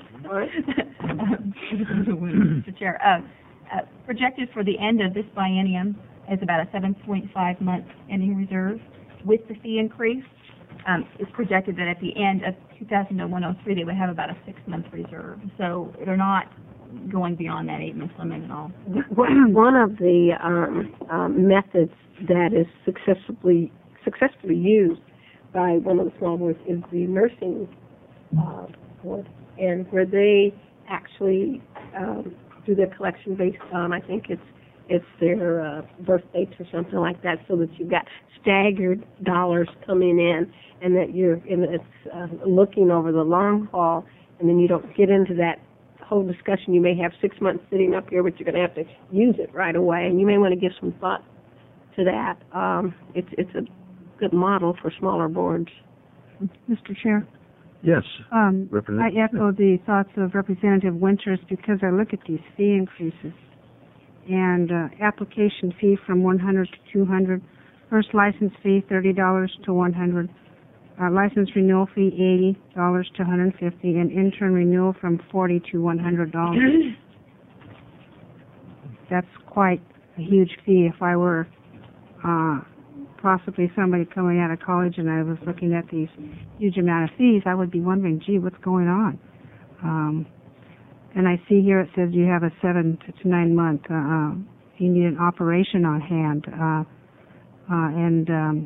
Mister Chair, uh, uh, projected for the end of this biennium is about a seven point five month ending reserve. With the fee increase, um, it's projected that at the end of two thousand one oh three, they would have about a six month reserve. So they're not going beyond that eight month limit at all. One of the um, um, methods that is successfully successfully used by one of the small boards is the nursing uh, board, and where they actually um, do their collection based on, I think it's it's their uh, birth dates or something like that, so that you've got staggered dollars coming in, and that you're and it's uh, looking over the long haul, and then you don't get into that whole discussion. You may have six months sitting up here, but you're going to have to use it right away, and you may want to give some thought to that. Um, it's it's a good model for smaller boards. Mister Chair, Yes. um, I Representative. echo the thoughts of Representative Winters because I look at these fee increases and uh, application fee from one hundred to two hundred, first license fee thirty dollars to one hundred, uh, license renewal fee eighty dollars to one hundred fifty, and intern renewal from forty to one hundred dollars. That's quite a huge fee. If I were uh, possibly somebody coming out of college and I was looking at these huge amount of fees, I would be wondering, gee, what's going on? Um, and I see here it says you have a seven to nine month, uh, uh, you need an operation on hand, uh, uh, and um,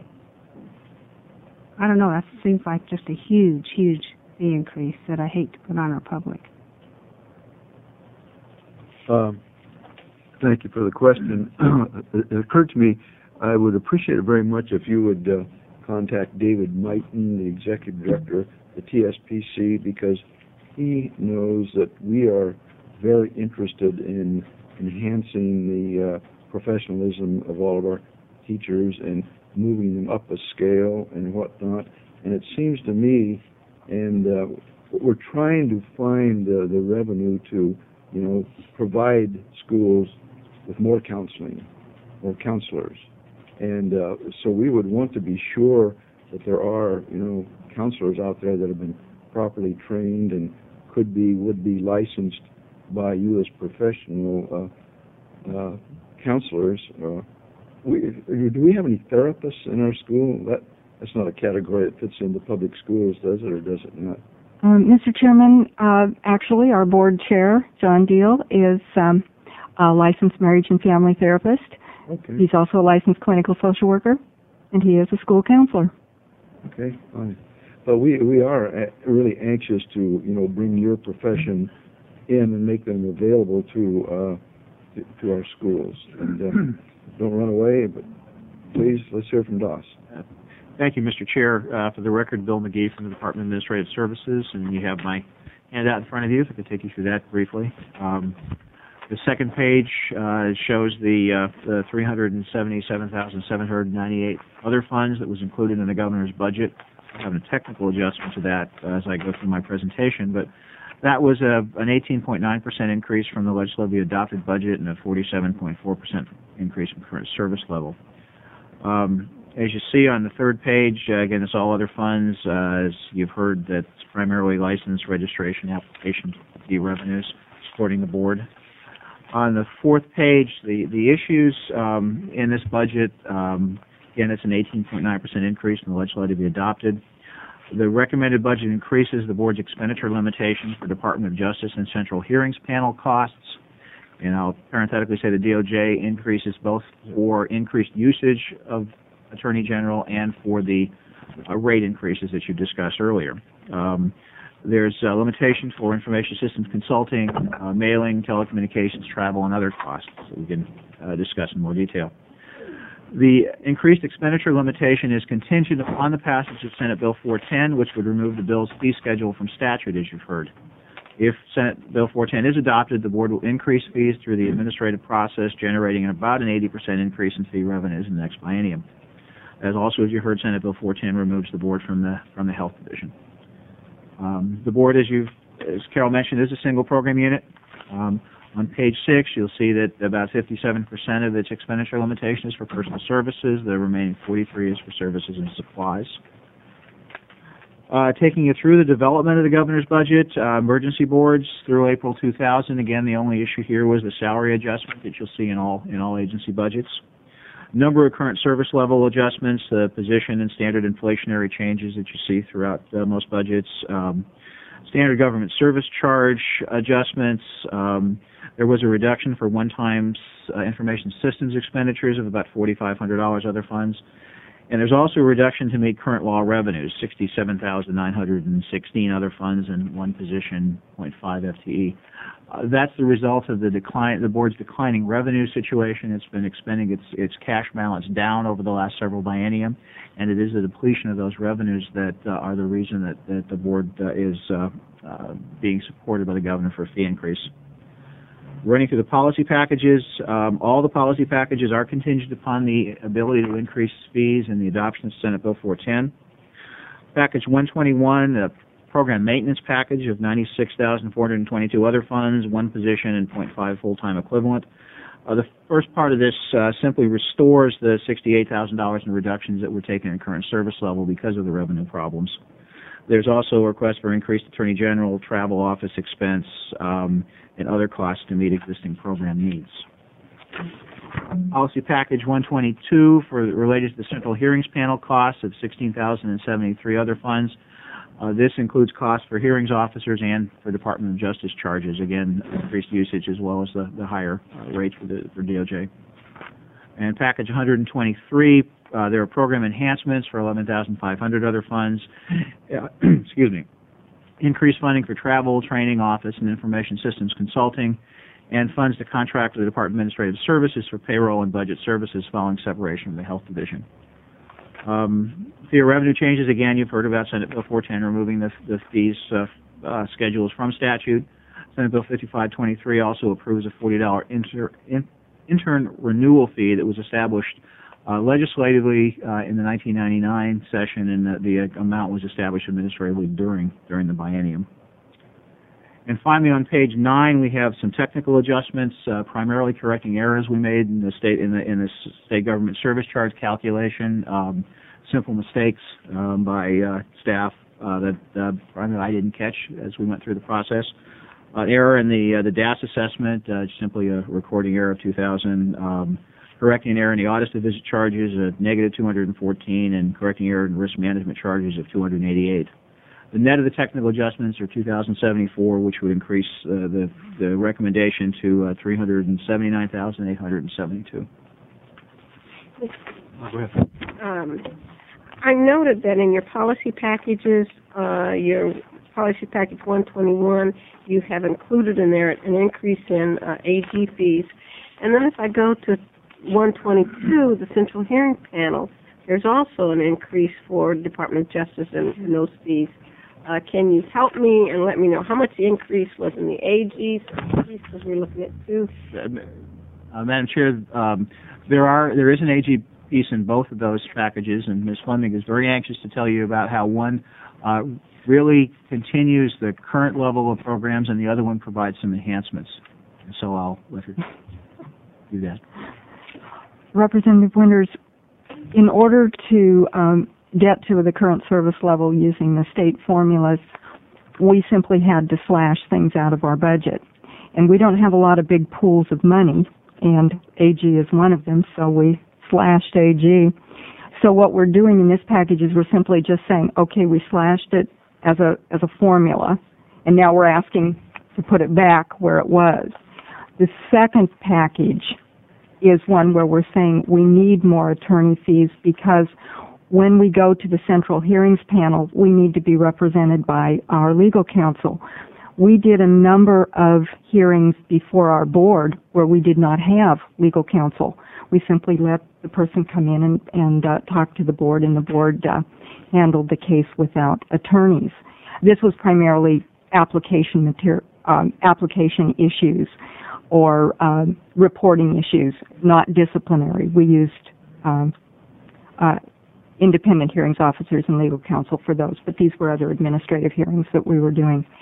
I don't know, that seems like just a huge, huge fee increase that I hate to put on our public. Um, thank you for the question. It it occurred to me, I would appreciate it very much if you would uh, contact David Mighton, the Executive Director of the T S P C, because he knows that we are very interested in enhancing the uh, professionalism of all of our teachers and moving them up a scale and whatnot. And it seems to me, and uh, we're trying to find uh, the revenue to, you know, provide schools with more counseling or counselors. And uh, so we would want to be sure that there are, you know, counselors out there that have been properly trained and could be, would be licensed by you as professional uh, uh, counselors. Uh, we, do we have any therapists in our school? That That's not a category that fits into public schools, does it, or does it not? Um, Mister Chairman, uh, actually, our board chair, John Deal, is um, a licensed marriage and family therapist. Okay. He's also a licensed clinical social worker, and he is a school counselor. Okay, fine. But we we are a- really anxious to, you know, bring your profession in and make them available to uh, to, to our schools. And uh, don't run away, but please, let's hear from Doss. Thank you, Mister Chair. Uh, for the record, Bill McGee from the Department of Administrative Services, and you have my handout in front of you, if I could take you through that briefly. Um, the second page uh, shows the, uh, the three hundred seventy-seven thousand seven hundred ninety-eight other funds that was included in the governor's budget. I'm having a technical adjustment to that uh, as I go through my presentation, but that was a, an eighteen point nine percent increase from the legislatively adopted budget and a forty-seven point four percent increase from current service level. Um, As you see on the third page, uh, again, it's all other funds. Uh, as you've heard, that's primarily license, registration, application fee revenues supporting the board. On the fourth page, the, the issues um, in this budget, um, again, it's an eighteen point nine percent increase from the legislatively adopted. The recommended budget increases the board's expenditure limitations for Department of Justice and Central Hearings Panel costs. And I'll parenthetically say the D O J increases both for increased usage of Attorney General and for the uh, rate increases that you discussed earlier. Um, there's a limitation for information systems consulting, uh, mailing, telecommunications, travel, and other costs that we can uh, discuss in more detail. The increased expenditure limitation is contingent upon the passage of Senate Bill four ten, which would remove the bill's fee schedule from statute, as you've heard. If Senate Bill four ten is adopted, the board will increase fees through the administrative process, generating about an eighty percent increase in fee revenues in the next biennium. As also, as you heard, Senate Bill four ten removes the board from the from the health division. Um, the board, as you've, as Carol mentioned, is a single program unit. Um, On page six, you'll see that about fifty-seven percent of its expenditure limitation is for personal services. The remaining forty-three is for services and supplies. Uh, taking you through the development of the governor's budget, uh, emergency boards through April two thousand. Again, the only issue here was the salary adjustment that you'll see in all in all agency budgets. Number of current service level adjustments, the position and standard inflationary changes that you see throughout uh, most budgets. Um, standard government service charge adjustments. Um, there was a reduction for one-time uh, information systems expenditures of about four thousand five hundred dollars, other funds. And there's also a reduction to meet current law revenues, sixty-seven thousand nine hundred sixteen other funds and one position, zero point five F T E. Uh, that's the result of the decline, the board's declining revenue situation. It's been expending its its cash balance down over the last several biennium, and it is the depletion of those revenues that uh, are the reason that, that the board uh, is uh, uh, being supported by the governor for a fee increase. Running through the policy packages, um, all the policy packages are contingent upon the ability to increase fees and the adoption of Senate Bill four ten. Package one twenty-one, a program maintenance package of ninety-six thousand four hundred twenty-two other funds, one position and zero point five full-time equivalent. Uh, the first part of this uh, simply restores the sixty-eight thousand dollars in reductions that were taken in current service level because of the revenue problems. There's also a request for increased Attorney General, travel office expense, um, and other costs to meet existing program needs. Policy Package one twenty-two for related to the Central Hearings Panel costs of sixteen thousand seventy-three other funds. Uh, this includes costs for hearings officers and for Department of Justice charges. Again, increased usage as well as the, the higher uh, rates for, the, for D O J. And Package one twenty-three, uh, there are program enhancements for eleven thousand five hundred other funds. Uh, excuse me. Increased funding for travel, training, office, and information systems consulting, and funds to contract with the Department of Administrative Services for payroll and budget services following separation from the Health Division. Um, fee revenue changes, again, you've heard about Senate Bill four ten, removing the, the fees uh, uh, schedules from statute. Senate Bill fifty-five twenty-three also approves a forty dollar inter, in, intern renewal fee that was established uh, legislatively uh, in the nineteen ninety-nine session, and the, the amount was established administratively during during the biennium. And finally, on page nine, we have some technical adjustments, uh, primarily correcting errors we made in the state in the in the state government service charge calculation. Um, simple mistakes um, by uh, staff uh, that uh, I didn't catch as we went through the process. Uh, error in the uh, the D A S assessment, uh, simply a recording error of two thousand. Um, correcting an error in the audit to visit charges, a negative two hundred fourteen, and correcting error in risk management charges of two hundred eighty-eight. The net of the technical adjustments are two thousand seventy-four, which would increase uh, the, the recommendation to uh, three hundred seventy-nine thousand eight hundred seventy-two. Oh, go ahead. Um, I noted that in your policy packages, uh, your policy package one twenty-one, you have included in there an increase in uh, A G fees. And then if I go to one twenty-two, the Central Hearing Panel, there's also an increase for Department of Justice and, and those fees. Uh, can you help me and let me know how much the increase was in the A Gs, because we're looking at two? Uh, Madam Chair, um, there are there is an A G piece in both of those packages, and Miz Fleming is very anxious to tell you about how one uh, really continues the current level of programs, and the other one provides some enhancements. And so I'll let her do that. Representative Winters, in order to um, get to the current service level using the state formulas, we simply had to slash things out of our budget. And we don't have a lot of big pools of money, and A G is one of them, so we slashed A G. So what we're doing in this package is we're simply just saying, okay, we slashed it as a as a formula, and now we're asking to put it back where it was. The second package is one where we're saying we need more attorney fees because when we go to the Central Hearings Panel, we need to be represented by our legal counsel. We did a number of hearings before our board where we did not have legal counsel. We simply let the person come in and, and uh, talk to the board, and the board uh, handled the case without attorneys. This was primarily application material, um, application issues or um, reporting issues, not disciplinary. We used um, uh, independent hearings officers and legal counsel for those, but these were other administrative hearings that we were doing.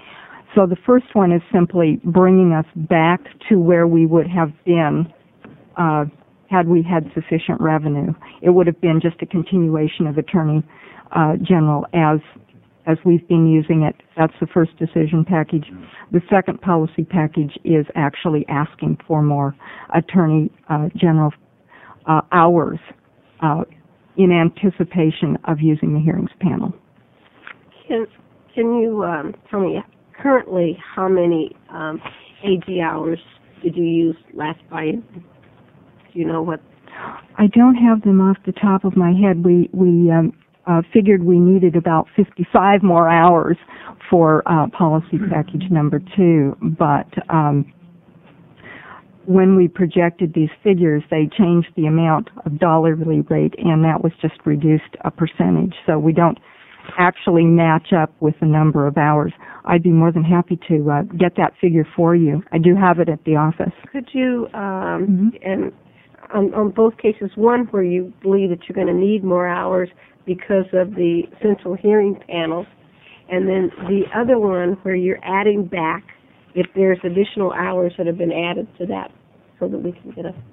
So the first one is simply bringing us back to where we would have been uh, had we had sufficient revenue. It would have been just a continuation of Attorney uh, General as as we've been using it. That's the first decision package. The second policy package is actually asking for more Attorney uh, General uh, hours uh, in anticipation of using the hearings panel. Can, can you um, tell me currently how many um, A G hours did you use last buy-in? Do you know what? I don't have them off the top of my head. We we um, uh, figured we needed about fifty-five more hours for uh, policy package number two, but um, when we projected these figures, they changed the amount of dollarly rate, and that was just reduced a percentage. So we don't actually match up with the number of hours. I'd be more than happy to uh, get that figure for you. I do have it at the office. Could you, um, Mm-hmm. and on, on both cases, one where you believe that you're going to need more hours because of the central hearing panel, and then the other one where you're adding back if there's additional hours that have been added to that, so that we can get a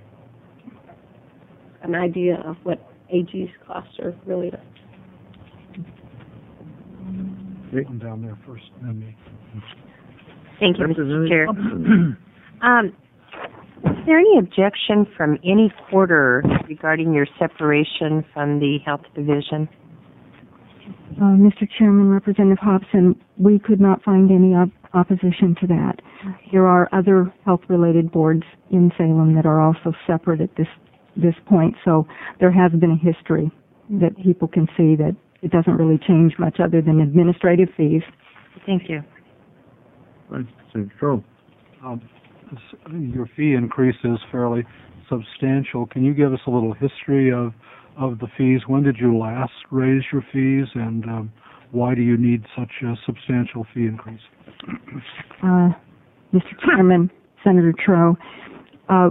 an idea of what A G's costs are really. Come down there first, then me. Thank you, Mister Representative Chair. Hobson. Um, is there any objection from any quarter regarding your separation from the Health Division? Uh, Mister Chairman, Representative Hobson, we could not find any op- opposition to that. There are other health-related boards in Salem that are also separate at this this point, so there has been a history that people can see that it doesn't really change much other than administrative fees. Thank you. Right, Senator Troll. Um, s- your fee increase is fairly substantial. Can you give us a little history of, of the fees? When did you last raise your fees, and um, why do you need such a substantial fee increase? Uh, Mister Chairman, Senator Trow, uh,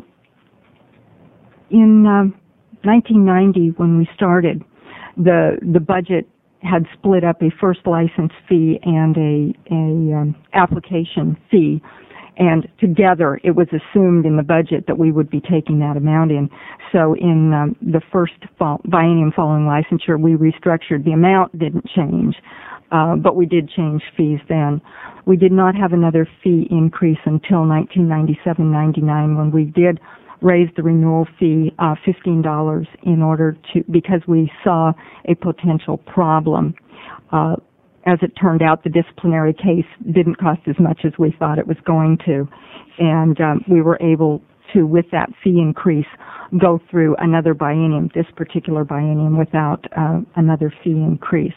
in uh, nineteen ninety, when we started, the the budget had split up a first license fee and a a um, application fee, and together it was assumed in the budget that we would be taking that amount in. So in um, the first fall, biennium following licensure, we restructured. The amount didn't change, uh, but we did change fees then. We did not have another fee increase until nineteen ninety-seven ninety-nine, when we did raise the renewal fee uh, fifteen dollars in order to, because we saw a potential problem. Uh, as it turned out, the disciplinary case didn't cost as much as we thought it was going to, and um, we were able to, with that fee increase, go through another biennium, this particular biennium, without uh, another fee increase.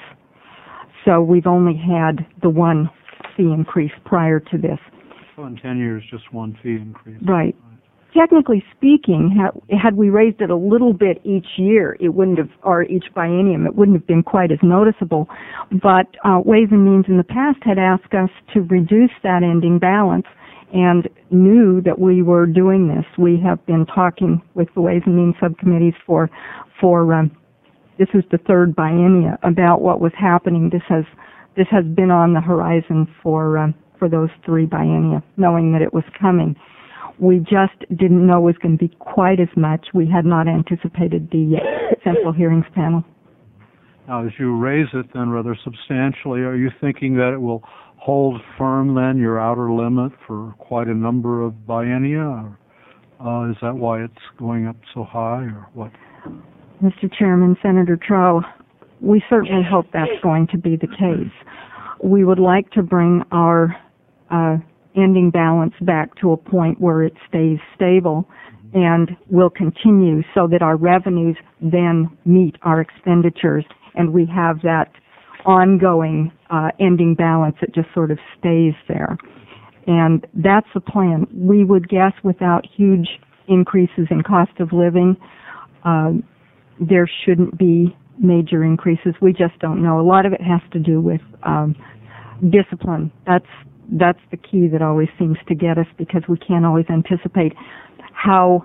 So we've only had the one fee increase prior to this. So in ten years, just one fee increase. Right. Technically speaking, had, had we raised it a little bit each year, it wouldn't have, or each biennium, it wouldn't have been quite as noticeable. But uh, Ways and Means in the past had asked us to reduce that ending balance and knew that we were doing this. We have been talking with the Ways and Means subcommittees for, for um, this is the third biennia, about what was happening. This has, this has been on the horizon for, um, for those three biennia, knowing that it was coming. We just didn't know it was going to be quite as much. We had not anticipated the uh, central hearings panel. Now, as you raise it then rather substantially, are you thinking that it will hold firm then your outer limit for quite a number of biennia? Or, uh, is that why it's going up so high, or what? Mister Chairman, Senator Trow, we certainly hope that's going to be the case. We would like to bring our uh, ending balance back to a point where it stays stable and will continue, so that our revenues then meet our expenditures, and we have that ongoing uh, ending balance that just sort of stays there. And that's the plan. We would guess without huge increases in cost of living, uh, there shouldn't be major increases. We just don't know. A lot of it has to do with um, discipline. That's That's the key that always seems to get us, because we can't always anticipate how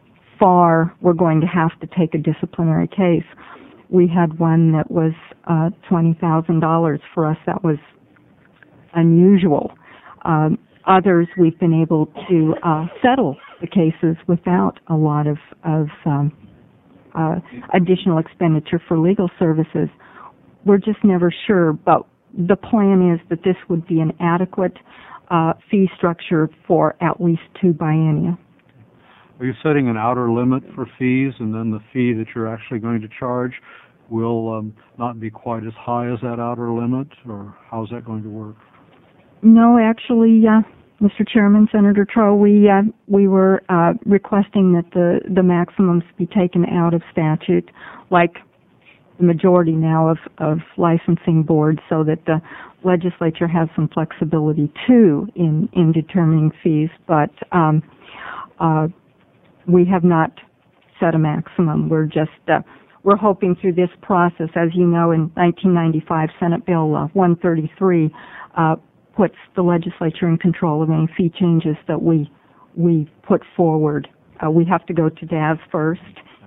far we're going to have to take a disciplinary case. We had one that was uh, twenty thousand dollars for us. That was unusual. Um, others, we've been able to uh, settle the cases without a lot of, of um, uh, additional expenditure for legal services. We're just never sure, but the plan is that this would be an adequate uh, fee structure for at least two biennia. Are you setting an outer limit for fees, and then the fee that you're actually going to charge will um, not be quite as high as that outer limit, or how's that going to work? No, actually, uh, Mister Chairman, Senator Troe, we uh, we were uh, requesting that the the maximums be taken out of statute, like the majority now of of licensing boards, so that the legislature has some flexibility too in in determining fees. But um, uh, we have not set a maximum. We're just uh, we're hoping through this process, as you know, in nineteen ninety-five, Senate Bill uh, one thirty-three uh, puts the legislature in control of any fee changes that we we put forward. Uh, we have to go to D A S first.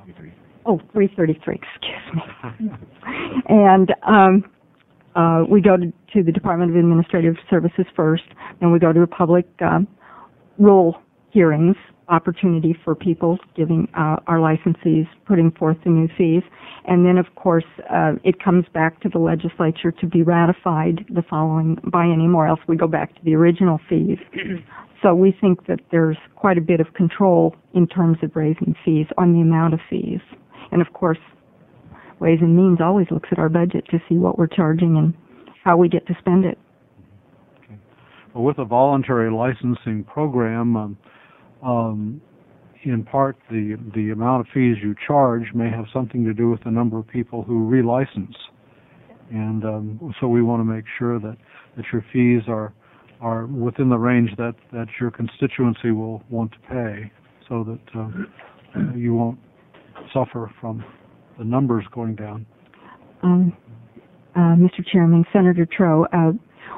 Oh, three thirty-three, excuse me. And um, uh, we go to, to the Department of Administrative Services first, then we go to a public um, rule hearings, opportunity for people giving uh, our licensees putting forth the new fees, and then of course uh, it comes back to the legislature to be ratified the following biennium, or else we go back to the original fees. So we think that there's quite a bit of control in terms of raising fees on the amount of fees. And of course, Ways and Means always looks at our budget to see what we're charging and how we get to spend it. Okay. Well, with a voluntary licensing program, um, um, in part the the amount of fees you charge may have something to do with the number of people who relicense. And um, so we want to make sure that, that your fees are are within the range that, that your constituency will want to pay, so that uh, you won't suffer from the numbers going down. Um, uh, Mister Chairman, Senator Troe, uh,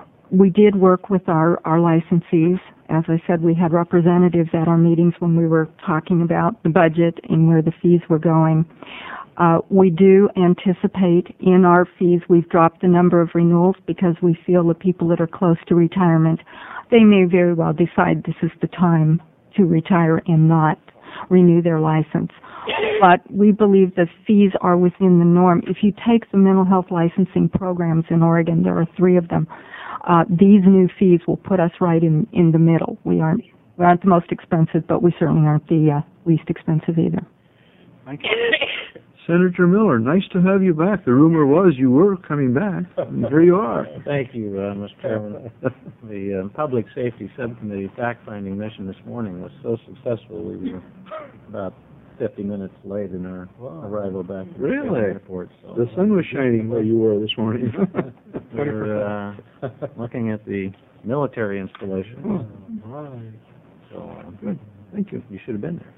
we did work with our, our licensees. As I said, we had representatives at our meetings when we were talking about the budget and where the fees were going. Uh, we do anticipate in our fees, we've dropped the number of renewals because we feel the people that are close to retirement, they may very well decide this is the time to retire and not renew their license. But we believe the fees are within the norm. If you take the mental health licensing programs in Oregon, there are three of them. Uh, these new fees will put us right in, in the middle. We aren't we aren't the most expensive, but we certainly aren't the uh, least expensive either. Thank you. Senator Miller, nice to have you back. The rumor was you were coming back, and here you are. Thank you, uh, Mister Chairman. The uh, Public Safety Subcommittee fact-finding mission this morning was so successful we were about fifty minutes late in our wow. arrival back to really? the airport. So, the sun was shining where you were this morning. We were uh, looking at the military installation. Oh. Right. So, uh, good. Thank you. You should have been there.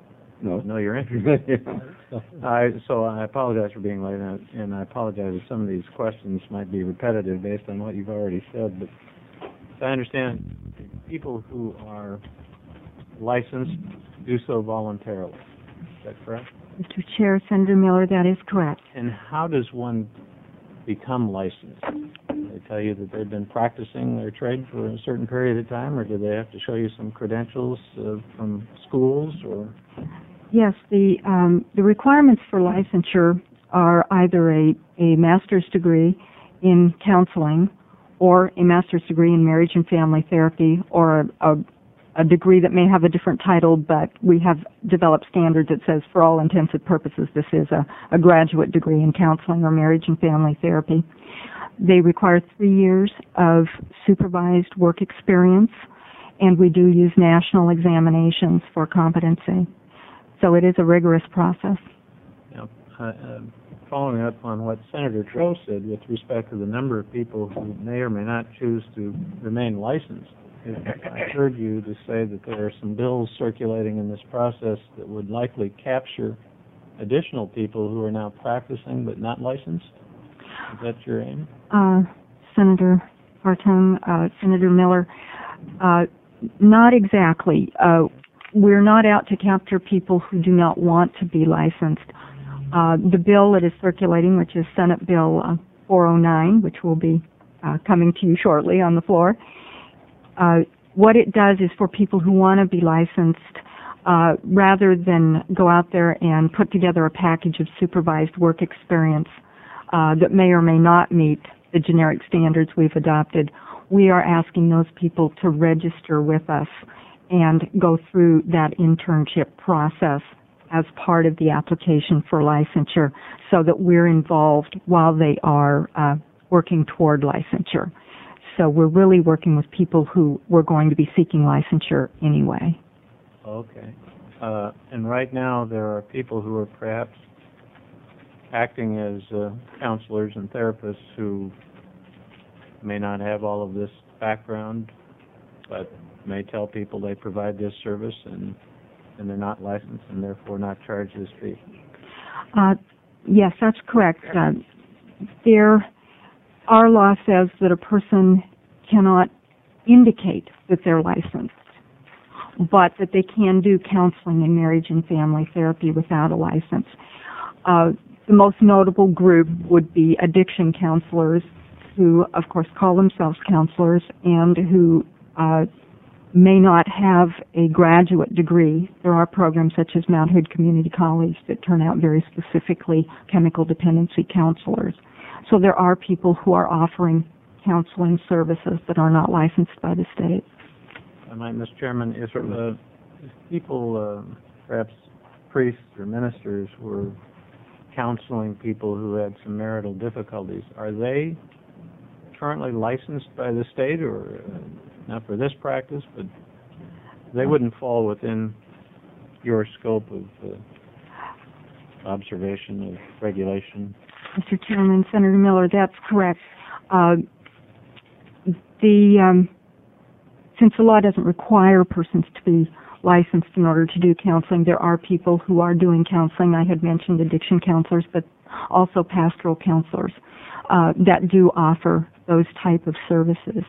No. No, you're interested. I, so I apologize for being late, and I, and I apologize if some of these questions might be repetitive based on what you've already said. But as I understand, people who are licensed do so voluntarily. Is that correct? Mister Chair, Senator Miller, that is correct. And how does one become licensed? They tell you that they've been practicing their trade for a certain period of time, or do they have to show you some credentials uh, from schools, or? Yes, the um, the requirements for licensure are either a, a master's degree in counseling, or a master's degree in marriage and family therapy, or a, a, a degree that may have a different title, but we have developed standards that says for all intents and purposes this is a, a graduate degree in counseling or marriage and family therapy. They require three years of supervised work experience, and we do use national examinations for competency. So it is a rigorous process. Now, uh, uh, following up on what Senator Troe said with respect to the number of people who may or may not choose to remain licensed, I heard you to say that there are some bills circulating in this process that would likely capture additional people who are now practicing but not licensed. Is that your aim? Uh, Senator Hartung, uh, Senator Miller, uh, not exactly. Uh, we're not out to capture people who do not want to be licensed. Uh, the bill that is circulating, which is Senate Bill uh, four oh nine, which will be uh, coming to you shortly on the floor, Uh, what it does is for people who want to be licensed, uh, rather than go out there and put together a package of supervised work experience uh, that may or may not meet the generic standards we've adopted, we are asking those people to register with us and go through that internship process as part of the application for licensure so that we're involved while they are uh, working toward licensure. So we're really working with people who were going to be seeking licensure anyway. Okay. Uh, and right now there are people who are perhaps acting as uh, counselors and therapists who may not have all of this background, but may tell people they provide this service and, and they're not licensed and therefore not charged this fee. Uh, yes, that's correct. Uh, there, our law says that a person cannot indicate that they're licensed, but that they can do counseling in marriage and family therapy without a license. Uh, the most notable group would be addiction counselors, who, of course, call themselves counselors and who uh, may not have a graduate degree. There are programs such as Mount Hood Community College that turn out very specifically chemical dependency counselors. So there are people who are offering counseling services that are not licensed by the state. I might, Mister Chairman, if, uh, if people, uh, perhaps priests or ministers, were counseling people who had some marital difficulties, are they currently licensed by the state, or uh, not for this practice, but they wouldn't fall within your scope of uh, observation, of regulation? Mister Chairman, Senator Miller, that's correct. Uh, the um, since the law doesn't require persons to be licensed in order to do counseling, there are people who are doing counseling. I had mentioned addiction counselors, but also pastoral counselors uh, that do offer those type of services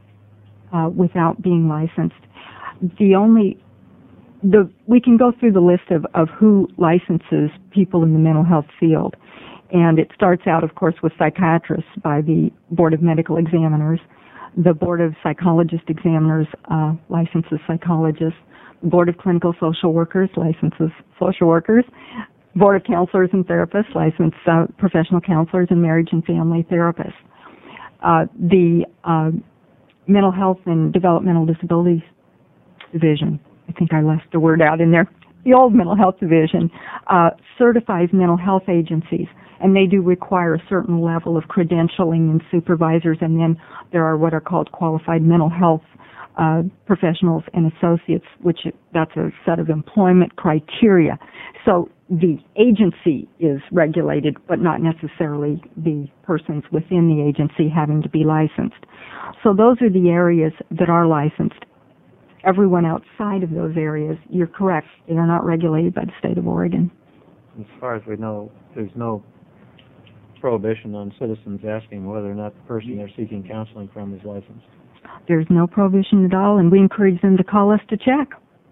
uh, without being licensed. The only the we can go through the list of, of who licenses people in the mental health field, and it starts out, of course, with psychiatrists by the Board of Medical Examiners. The Board of Psychologist Examiners uh, licenses psychologists. The Board of Clinical Social Workers licenses social workers. Board of Counselors and Therapists license uh, professional counselors and marriage and family therapists. Uh, the uh, Mental Health and Developmental Disabilities Division, I think I left a word out in there, the old Mental Health Division, uh, certifies mental health agencies, and they do require a certain level of credentialing and supervisors, and then there are what are called qualified mental health uh, professionals and associates, which that's a set of employment criteria. So the agency is regulated, but not necessarily the persons within the agency having to be licensed. So those are the areas that are licensed. Everyone outside of those areas, you're correct, they are not regulated by the state of Oregon. As far as we know, there's no prohibition on citizens asking whether or not the person they're seeking counseling from is licensed. There's no prohibition at all, and we encourage them to call us to check.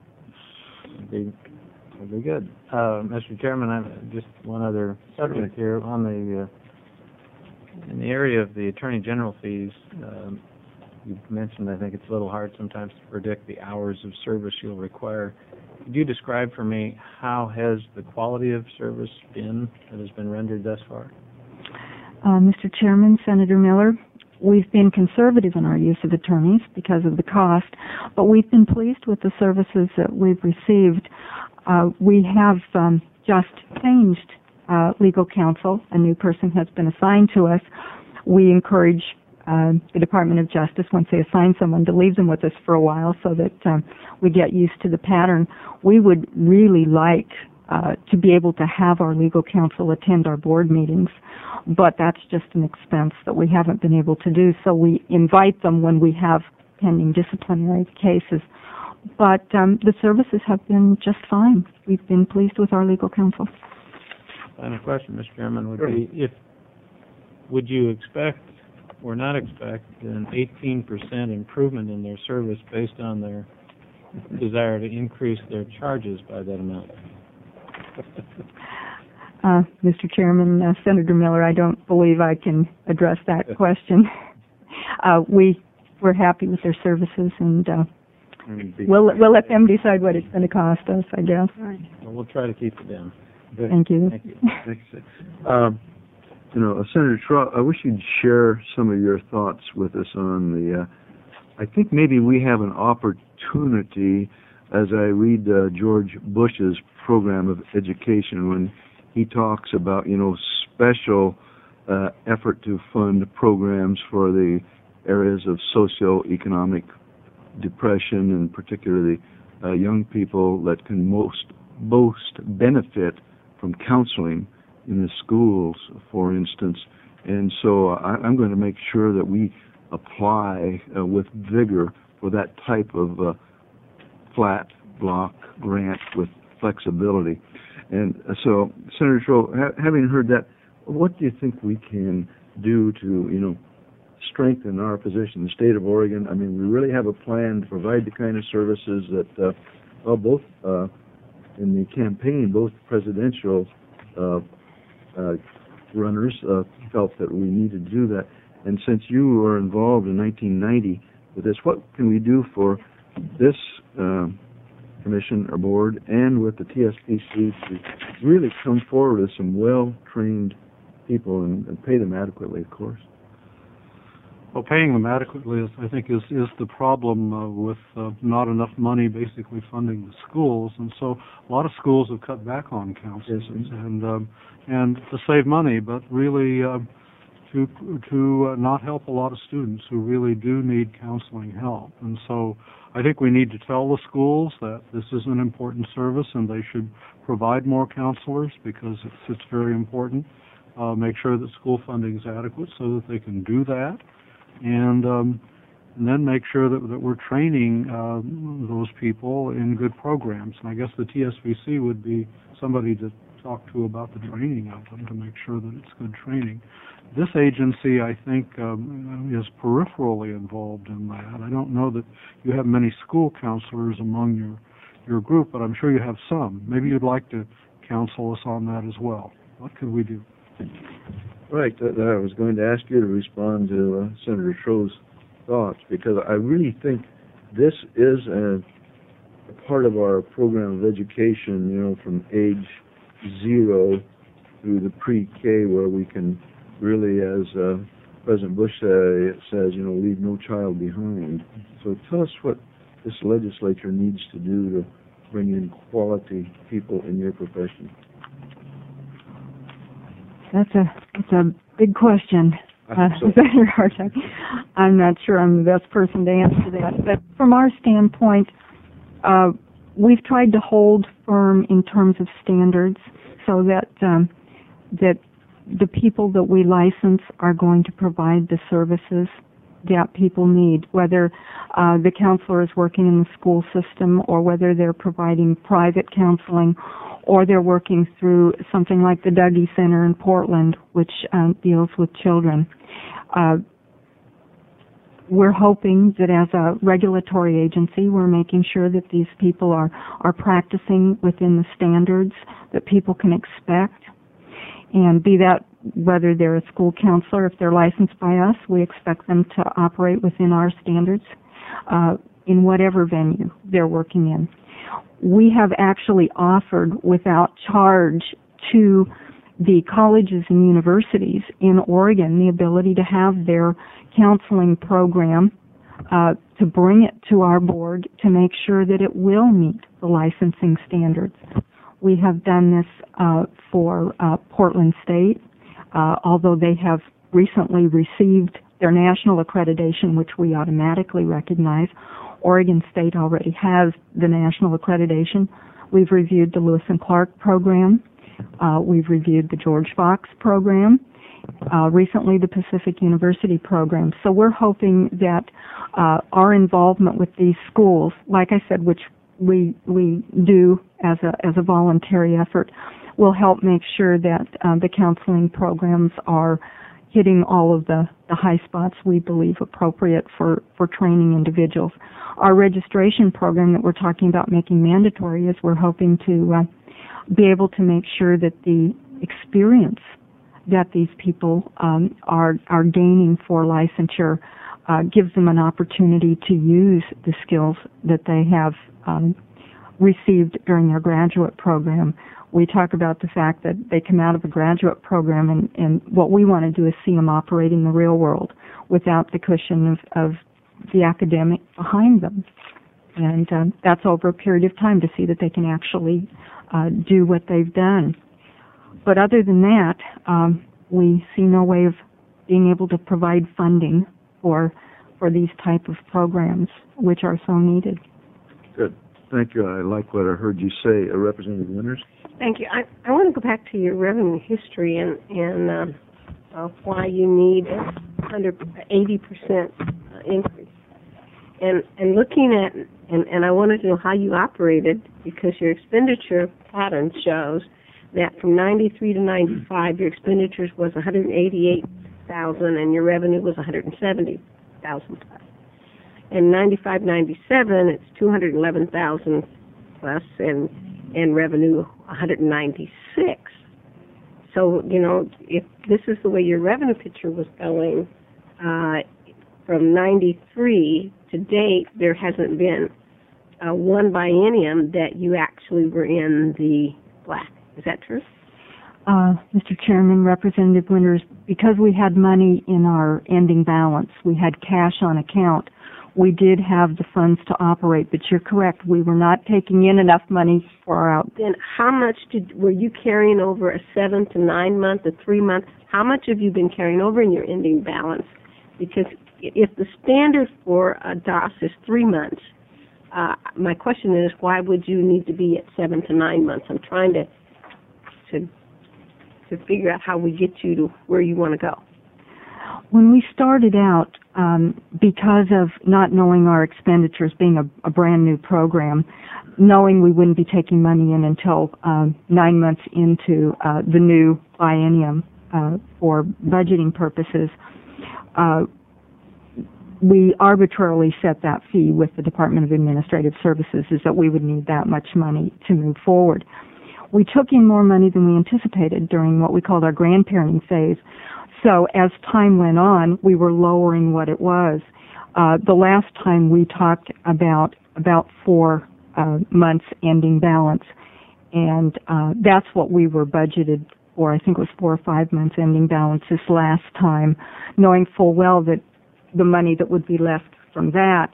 That'd be, that'd be good. Uh, Mister Chairman, I have just one other subject here on the uh, in the area of the Attorney General fees. Um, you mentioned, I think it's a little hard sometimes to predict the hours of service you'll require. Could you describe for me how has the quality of service been that has been rendered thus far? Uh, Mister Chairman, Senator Miller, we've been conservative in our use of attorneys because of the cost, but we've been pleased with the services that we've received. Uh, we have um, just changed uh, legal counsel. A new person has been assigned to us. We encourage uh, the Department of Justice, once they assign someone, to leave them with us for a while so that um, we get used to the pattern. We would really like uh, to be able to have our legal counsel attend our board meetings, but that's just an expense that we haven't been able to do, so we invite them when we have pending disciplinary cases. But um, the services have been just fine. We've been pleased with our legal counsel. Final question, Mister Chairman, would be if would you expect or not expect an eighteen percent improvement in their service based on their desire to increase their charges by that amount? Uh, Mister Chairman, uh, Senator Miller, I don't believe I can address that question. Uh, we we're happy with their services, and uh, And be- we'll we'll let them decide what it's going to cost us, I guess. Well, we'll try to keep it down. Thank you. Thank you. Thanks. Um, you know, uh, Senator Trott, I wish you'd share some of your thoughts with us on the. Uh, I think maybe we have an opportunity, as I read uh, George Bush's program of education, when he talks about, you know, special uh, effort to fund programs for the areas of socioeconomic depression, and particularly uh, young people that can most most benefit from counseling in the schools, for instance. And so I, I'm going to make sure that we apply uh, with vigor for that type of uh, flat block grant with flexibility. And uh, so, Senator Troe, ha- having heard that, what do you think we can do to, you know, strengthen our position in the state of Oregon? I mean, we really have a plan to provide the kind of services that, uh, well, both uh, in the campaign, both presidential uh, uh, runners uh, felt that we needed to do that. And since you were involved in nineteen ninety with this, what can we do for this uh, commission or board and with the T S P C to really come forward with some well-trained people and, and pay them adequately, of course? Well, paying them adequately, is, I think, is is the problem uh, with uh, not enough money basically funding the schools, and so a lot of schools have cut back on counselors, Yes, and um, and to save money, but really uh, to to uh, not help a lot of students who really do need counseling help. And so I think we need to tell the schools that this is an important service and they should provide more counselors, because it's it's very important. Uh, make sure that school funding is adequate so that they can do that. And, um, and then make sure that, that we're training uh, those people in good programs. And I guess the T S B C would be somebody to talk to about the training of them, to make sure that it's good training. This agency, I think, um, is peripherally involved in that. I don't know that you have many school counselors among your, your group, but I'm sure you have some. Maybe you'd like to counsel us on that as well. What could we do? Right. That, that I was going to ask you to respond to uh, Senator Troe's thoughts, because I really think this is a, a part of our program of education, you know, from age zero through the pre-K, where we can really, as uh, President Bush uh, says, you know, leave no child behind. So tell us what this legislature needs to do to bring in quality people in your profession. That's a that's a big question, uh, So- Senator Hartog. I'm not sure I'm the best person to answer that. But from our standpoint, uh, we've tried to hold firm in terms of standards, so that um, that the people that we license are going to provide the services that people need, whether uh, the counselor is working in the school system, or whether they're providing private counseling, or they're working through something like the Dougie Center in Portland, which um, deals with children. Uh, we're hoping that as a regulatory agency, we're making sure that these people are, are practicing within the standards that people can expect. And be that whether they're a school counselor, if they're licensed by us, we expect them to operate within our standards uh, in whatever venue they're working in. We have actually offered without charge to the colleges and universities in Oregon the ability to have their counseling program, uh, to bring it to our board to make sure that it will meet the licensing standards. We have done this uh, for uh, Portland State, uh, although they have recently received their national accreditation, which we automatically recognize. Oregon State already has the national accreditation. We've reviewed the Lewis and Clark program. Uh, we've reviewed the George Fox program. Uh, recently, the Pacific University program. So we're hoping that uh, our involvement with these schools, like I said, which we we do as a as a voluntary effort, will help make sure that uh, the counseling programs are hitting all of the, the high spots we believe appropriate for, for training individuals. Our registration program that we're talking about making mandatory is we're hoping to uh, be able to make sure that the experience that these people um, are are gaining for licensure uh, gives them an opportunity to use the skills that they have um, received during their graduate program. We talk about the fact that they come out of a graduate program, and, and what we want to do is see them operate in the real world without the cushion of, of the academic behind them. And um, that's over a period of time to see that they can actually uh, do what they've done. But other than that, um, we see no way of being able to provide funding for for these type of programs, which are so needed. Good. Thank you. I like what I heard you say. Uh, Representative Winters? Thank you. I, I want to go back to your revenue history and, and um, uh, why you need a one hundred eighty percent increase. And, and looking at, and, and I wanted to know how you operated, because your expenditure pattern shows that from ninety-three to ninety-five, your expenditures was one hundred eighty-eight thousand and your revenue was one hundred seventy thousand plus. And ninety-five ninety-seven, it's two hundred eleven thousand plus, and and revenue one hundred ninety-six. So, you know, if this is the way your revenue picture was going, uh, from ninety-three to date, there hasn't been uh, one biennium that you actually were in the black. Is that true? Uh, Mister Chairman, Representative Winters, because we had money in our ending balance, we had cash on account, we did have the funds to operate, but you're correct, we were not taking in enough money for our out. Then how much did, were you carrying over a seven to nine month, a three month? How much have you been carrying over in your ending balance? Because if the standard for a D O S is three months, uh, my question is, why would you need to be at seven to nine months? I'm trying to to to figure out how we get you to where you want to go. When we started out, um, because of not knowing our expenditures, being a, a brand new program, knowing we wouldn't be taking money in until um, nine months into uh, the new biennium uh, for budgeting purposes, uh, we arbitrarily set that fee with the Department of Administrative Services, is that we would need that much money to move forward. We took in more money than we anticipated during what we called our grandparenting phase. So as time went on, we were lowering what it was. Uh, the last time we talked about about four uh, months ending balance, and uh, that's what we were budgeted for. I think it was four or five months ending balance this last time, knowing full well that the money that would be left from that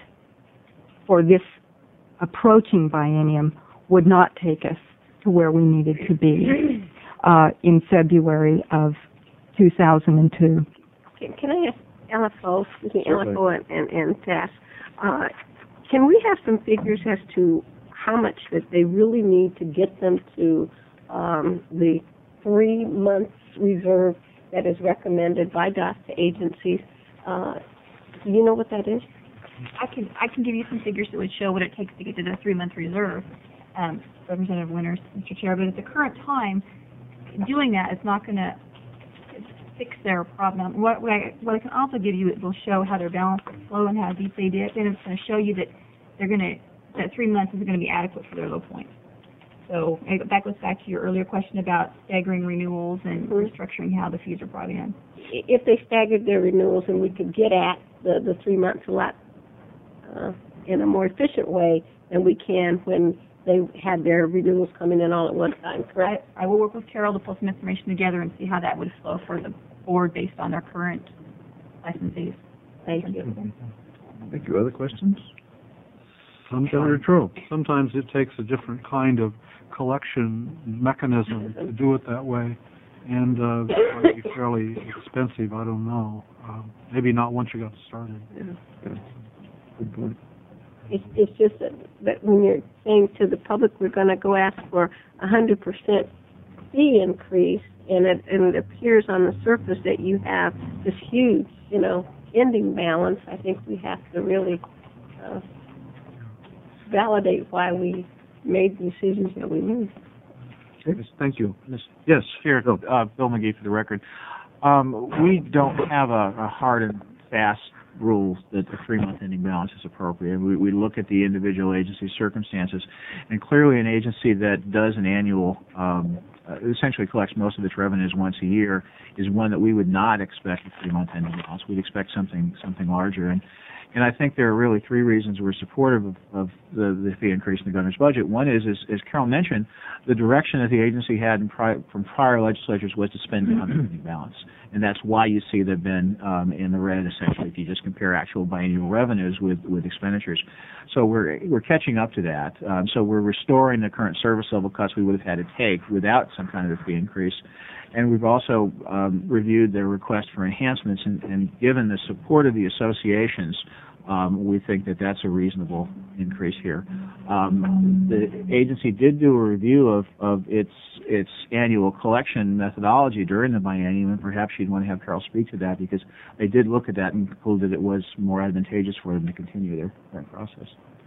for this approaching biennium would not take us to where we needed to be uh, in February of two thousand two. Can, can I ask L F O, excuse me, L F O and, and, and T A S, uh, can we have some figures as to how much that they really need to get them to um, the three months reserve that is recommended by D O S to agencies? Uh, do you know what that is? I can I can give you some figures that would show what it takes to get to the three-month reserve, um, Representative Winters, Mister Chair. But at the current time, doing that is not going to fix their problem. What, what, I, what I can also give you, it will show how their balance will flow and how deep they dip, and it's going to show you that they're going to that three months is going to be adequate for their low point. So that goes back to your earlier question about staggering renewals and mm-hmm. restructuring how the fees are brought in. If they staggered their renewals and we could get at the, the three months a lot uh, in a more efficient way than we can when they had their renewals coming in all at one time, correct? I, I will work with Carol to pull some information together and see how that would flow for the board based on their current licensees. Thank you. Thank you. Other questions? Senator Trope. Sometimes it takes a different kind of collection mechanism to do it that way, and uh, it might be fairly expensive. I don't know. Uh, maybe not once you got started. Yeah. Yeah. Good point. It's, it's just that, that when you're saying to the public we're going to go ask for a one hundred percent fee increase, and it, and it appears on the surface that you have this huge, you know, ending balance, I think we have to really uh, validate why we made the decisions that we made. Okay. Thank you. Miz Yes. Chair, uh, Bill McGee for the record. Um, we don't have a, a hard and fast rule that the three-month ending balance is appropriate. We, we look at the individual agency circumstances, and clearly an agency that does an annual um, uh, essentially collects most of its revenues once a year, is one that we would not expect a three-month ending balance. We'd expect something something larger. And and I think there are really three reasons we're supportive of, of the, the fee increase in the governor's budget. One is, is, as Carol mentioned, the direction that the agency had in pri- from prior legislatures was to spend down the ending balance. And that's why you see they've been um, in the red, essentially, if you just compare actual biennial revenues with, with expenditures. So we're we're catching up to that. Um, so we're restoring the current service level cuts we would have had to take without some kind of a fee increase. And we've also um, reviewed their request for enhancements, and, and given the support of the associations, um, we think that that's a reasonable increase here. Um, the agency did do a review of, of its its annual collection methodology during the biennium, and perhaps you'd want to have Carol speak to that, because they did look at that and concluded it was more advantageous for them to continue their current process.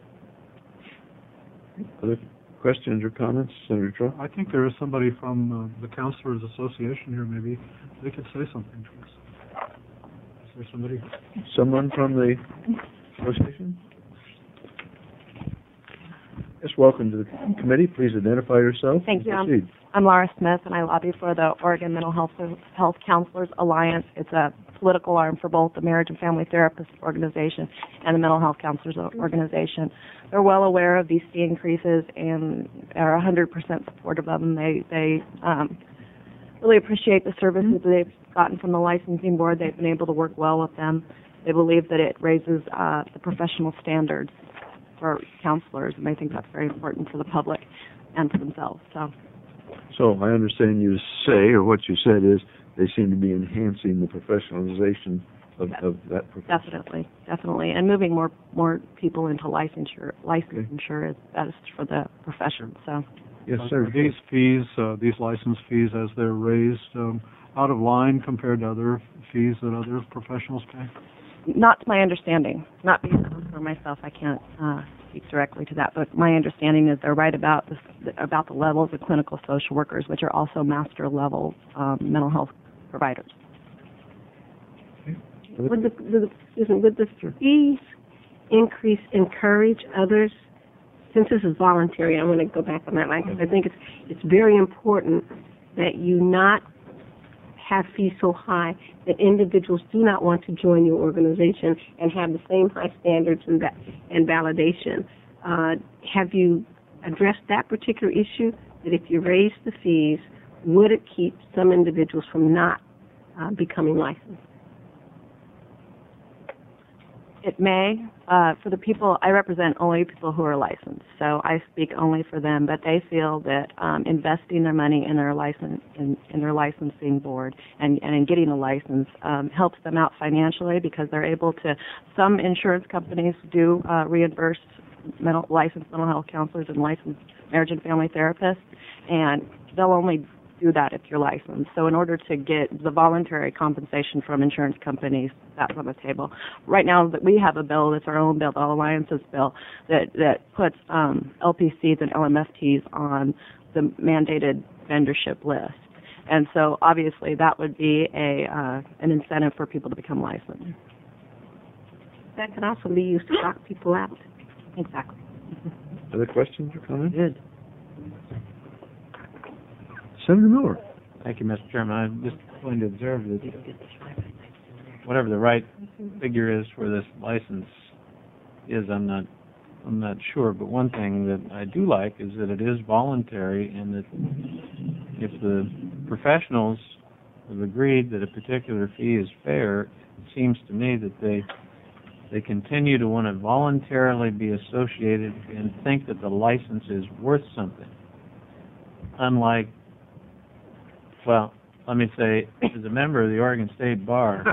Other questions or comments, Senator Trout? I think there is somebody from uh, the Counselors Association here. Maybe they could say something to us. Is there somebody? Someone from the association? Yes, welcome to the committee. Please identify yourself. Thank you. Proceed. I'm Laura Smith, and I lobby for the Oregon Mental Health Health Counselors Alliance. It's a political arm for both the Marriage and Family Therapists Organization and the Mental Health Counselors Organization. They're well aware of these fee increases and are one hundred percent supportive of them. They they um, really appreciate the services that they've gotten from the licensing board. They've been able to work well with them. They believe that it raises uh, the professional standards for counselors, and I think that's very important for the public and for themselves. So. So I understand you say, or what you said is, they seem to be enhancing the professionalization of, Yes. of that profession. Definitely, definitely, and moving more more people into licensure. Licensure is best for the profession. So. Yes, Uh, sir. Are these fees, uh, these license fees, as they're raised, um, out of line compared to other fees that other professionals pay? Not to my understanding. Not being a counselor myself, I can't uh, speak directly to that. But my understanding is they're right about the, about the levels of clinical social workers, which are also master level um, mental health providers. Would the, the excuse me, would the fees increase encourage others? Since this is voluntary, I want to go back on that line because I think it's it's very important that you not have fees so high that individuals do not want to join your organization and have the same high standards and va- and validation. Uh, have you addressed that particular issue? That if you raise the fees, would it keep some individuals from not uh, becoming licensed? It may. Uh, for the people, I represent only people who are licensed, so I speak only for them. But they feel that um, investing their money in their license in, in their licensing board and, and in getting a license um, helps them out financially because they're able to. Some insurance companies do uh, reimburse mental, licensed mental health counselors and licensed marriage and family therapists, and they'll only do that if you're licensed. So in order to get the voluntary compensation from insurance companies, that's on the table. Right now, that we have a bill that's our own bill, the Alliances bill, that, that puts um, L P Cs and L M F Ts on the mandated vendorship list. And so obviously that would be a uh, an incentive for people to become licensed. That could also be used to lock people out. Exactly. Other questions or comments? Good. Senator Miller. Thank you, Mister Chairman. I'm just going to observe that whatever the right figure is for this license is, I'm not, I'm not sure. But one thing that I do like is that it is voluntary, and that if the professionals have agreed that a particular fee is fair, it seems to me that they they continue to want to voluntarily be associated and think that the license is worth something. Unlike, well, let me say, as a member of the Oregon State Bar,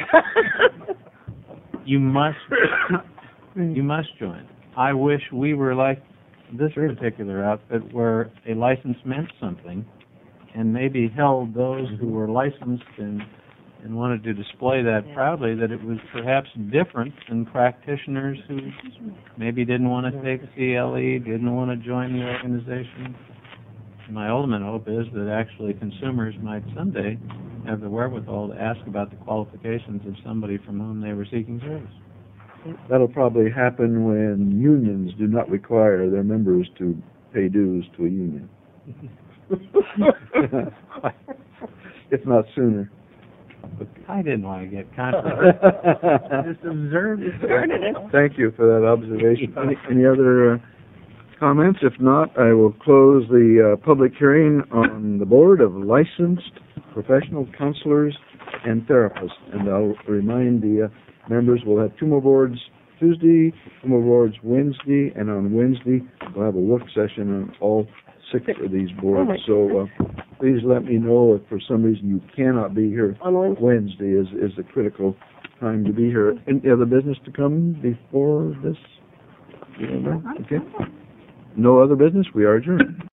you must you must join. I wish we were like this particular outfit, where a license meant something, and maybe held those who were licensed and and wanted to display that proudly, that it was perhaps different than practitioners who maybe didn't want to take C L E, didn't want to join the organization. My ultimate hope is that actually consumers might someday have the wherewithal to ask about the qualifications of somebody from whom they were seeking service. That'll probably happen when unions do not require their members to pay dues to a union. if not sooner. I didn't want to get controversial. Just observed it. Thank you for that observation. Any, any other uh, comments? If not, I will close the uh, public hearing on the Board of Licensed Professional Counselors and Therapists. And I'll remind the uh, members we'll have two more boards Tuesday, two more boards Wednesday, and on Wednesday we'll have a work session on all six of these boards. So uh, please let me know if for some reason you cannot be here. On Wednesday is, is the critical time to be here. Any other business to come before this? You don't know? Okay. No other business? We are adjourned.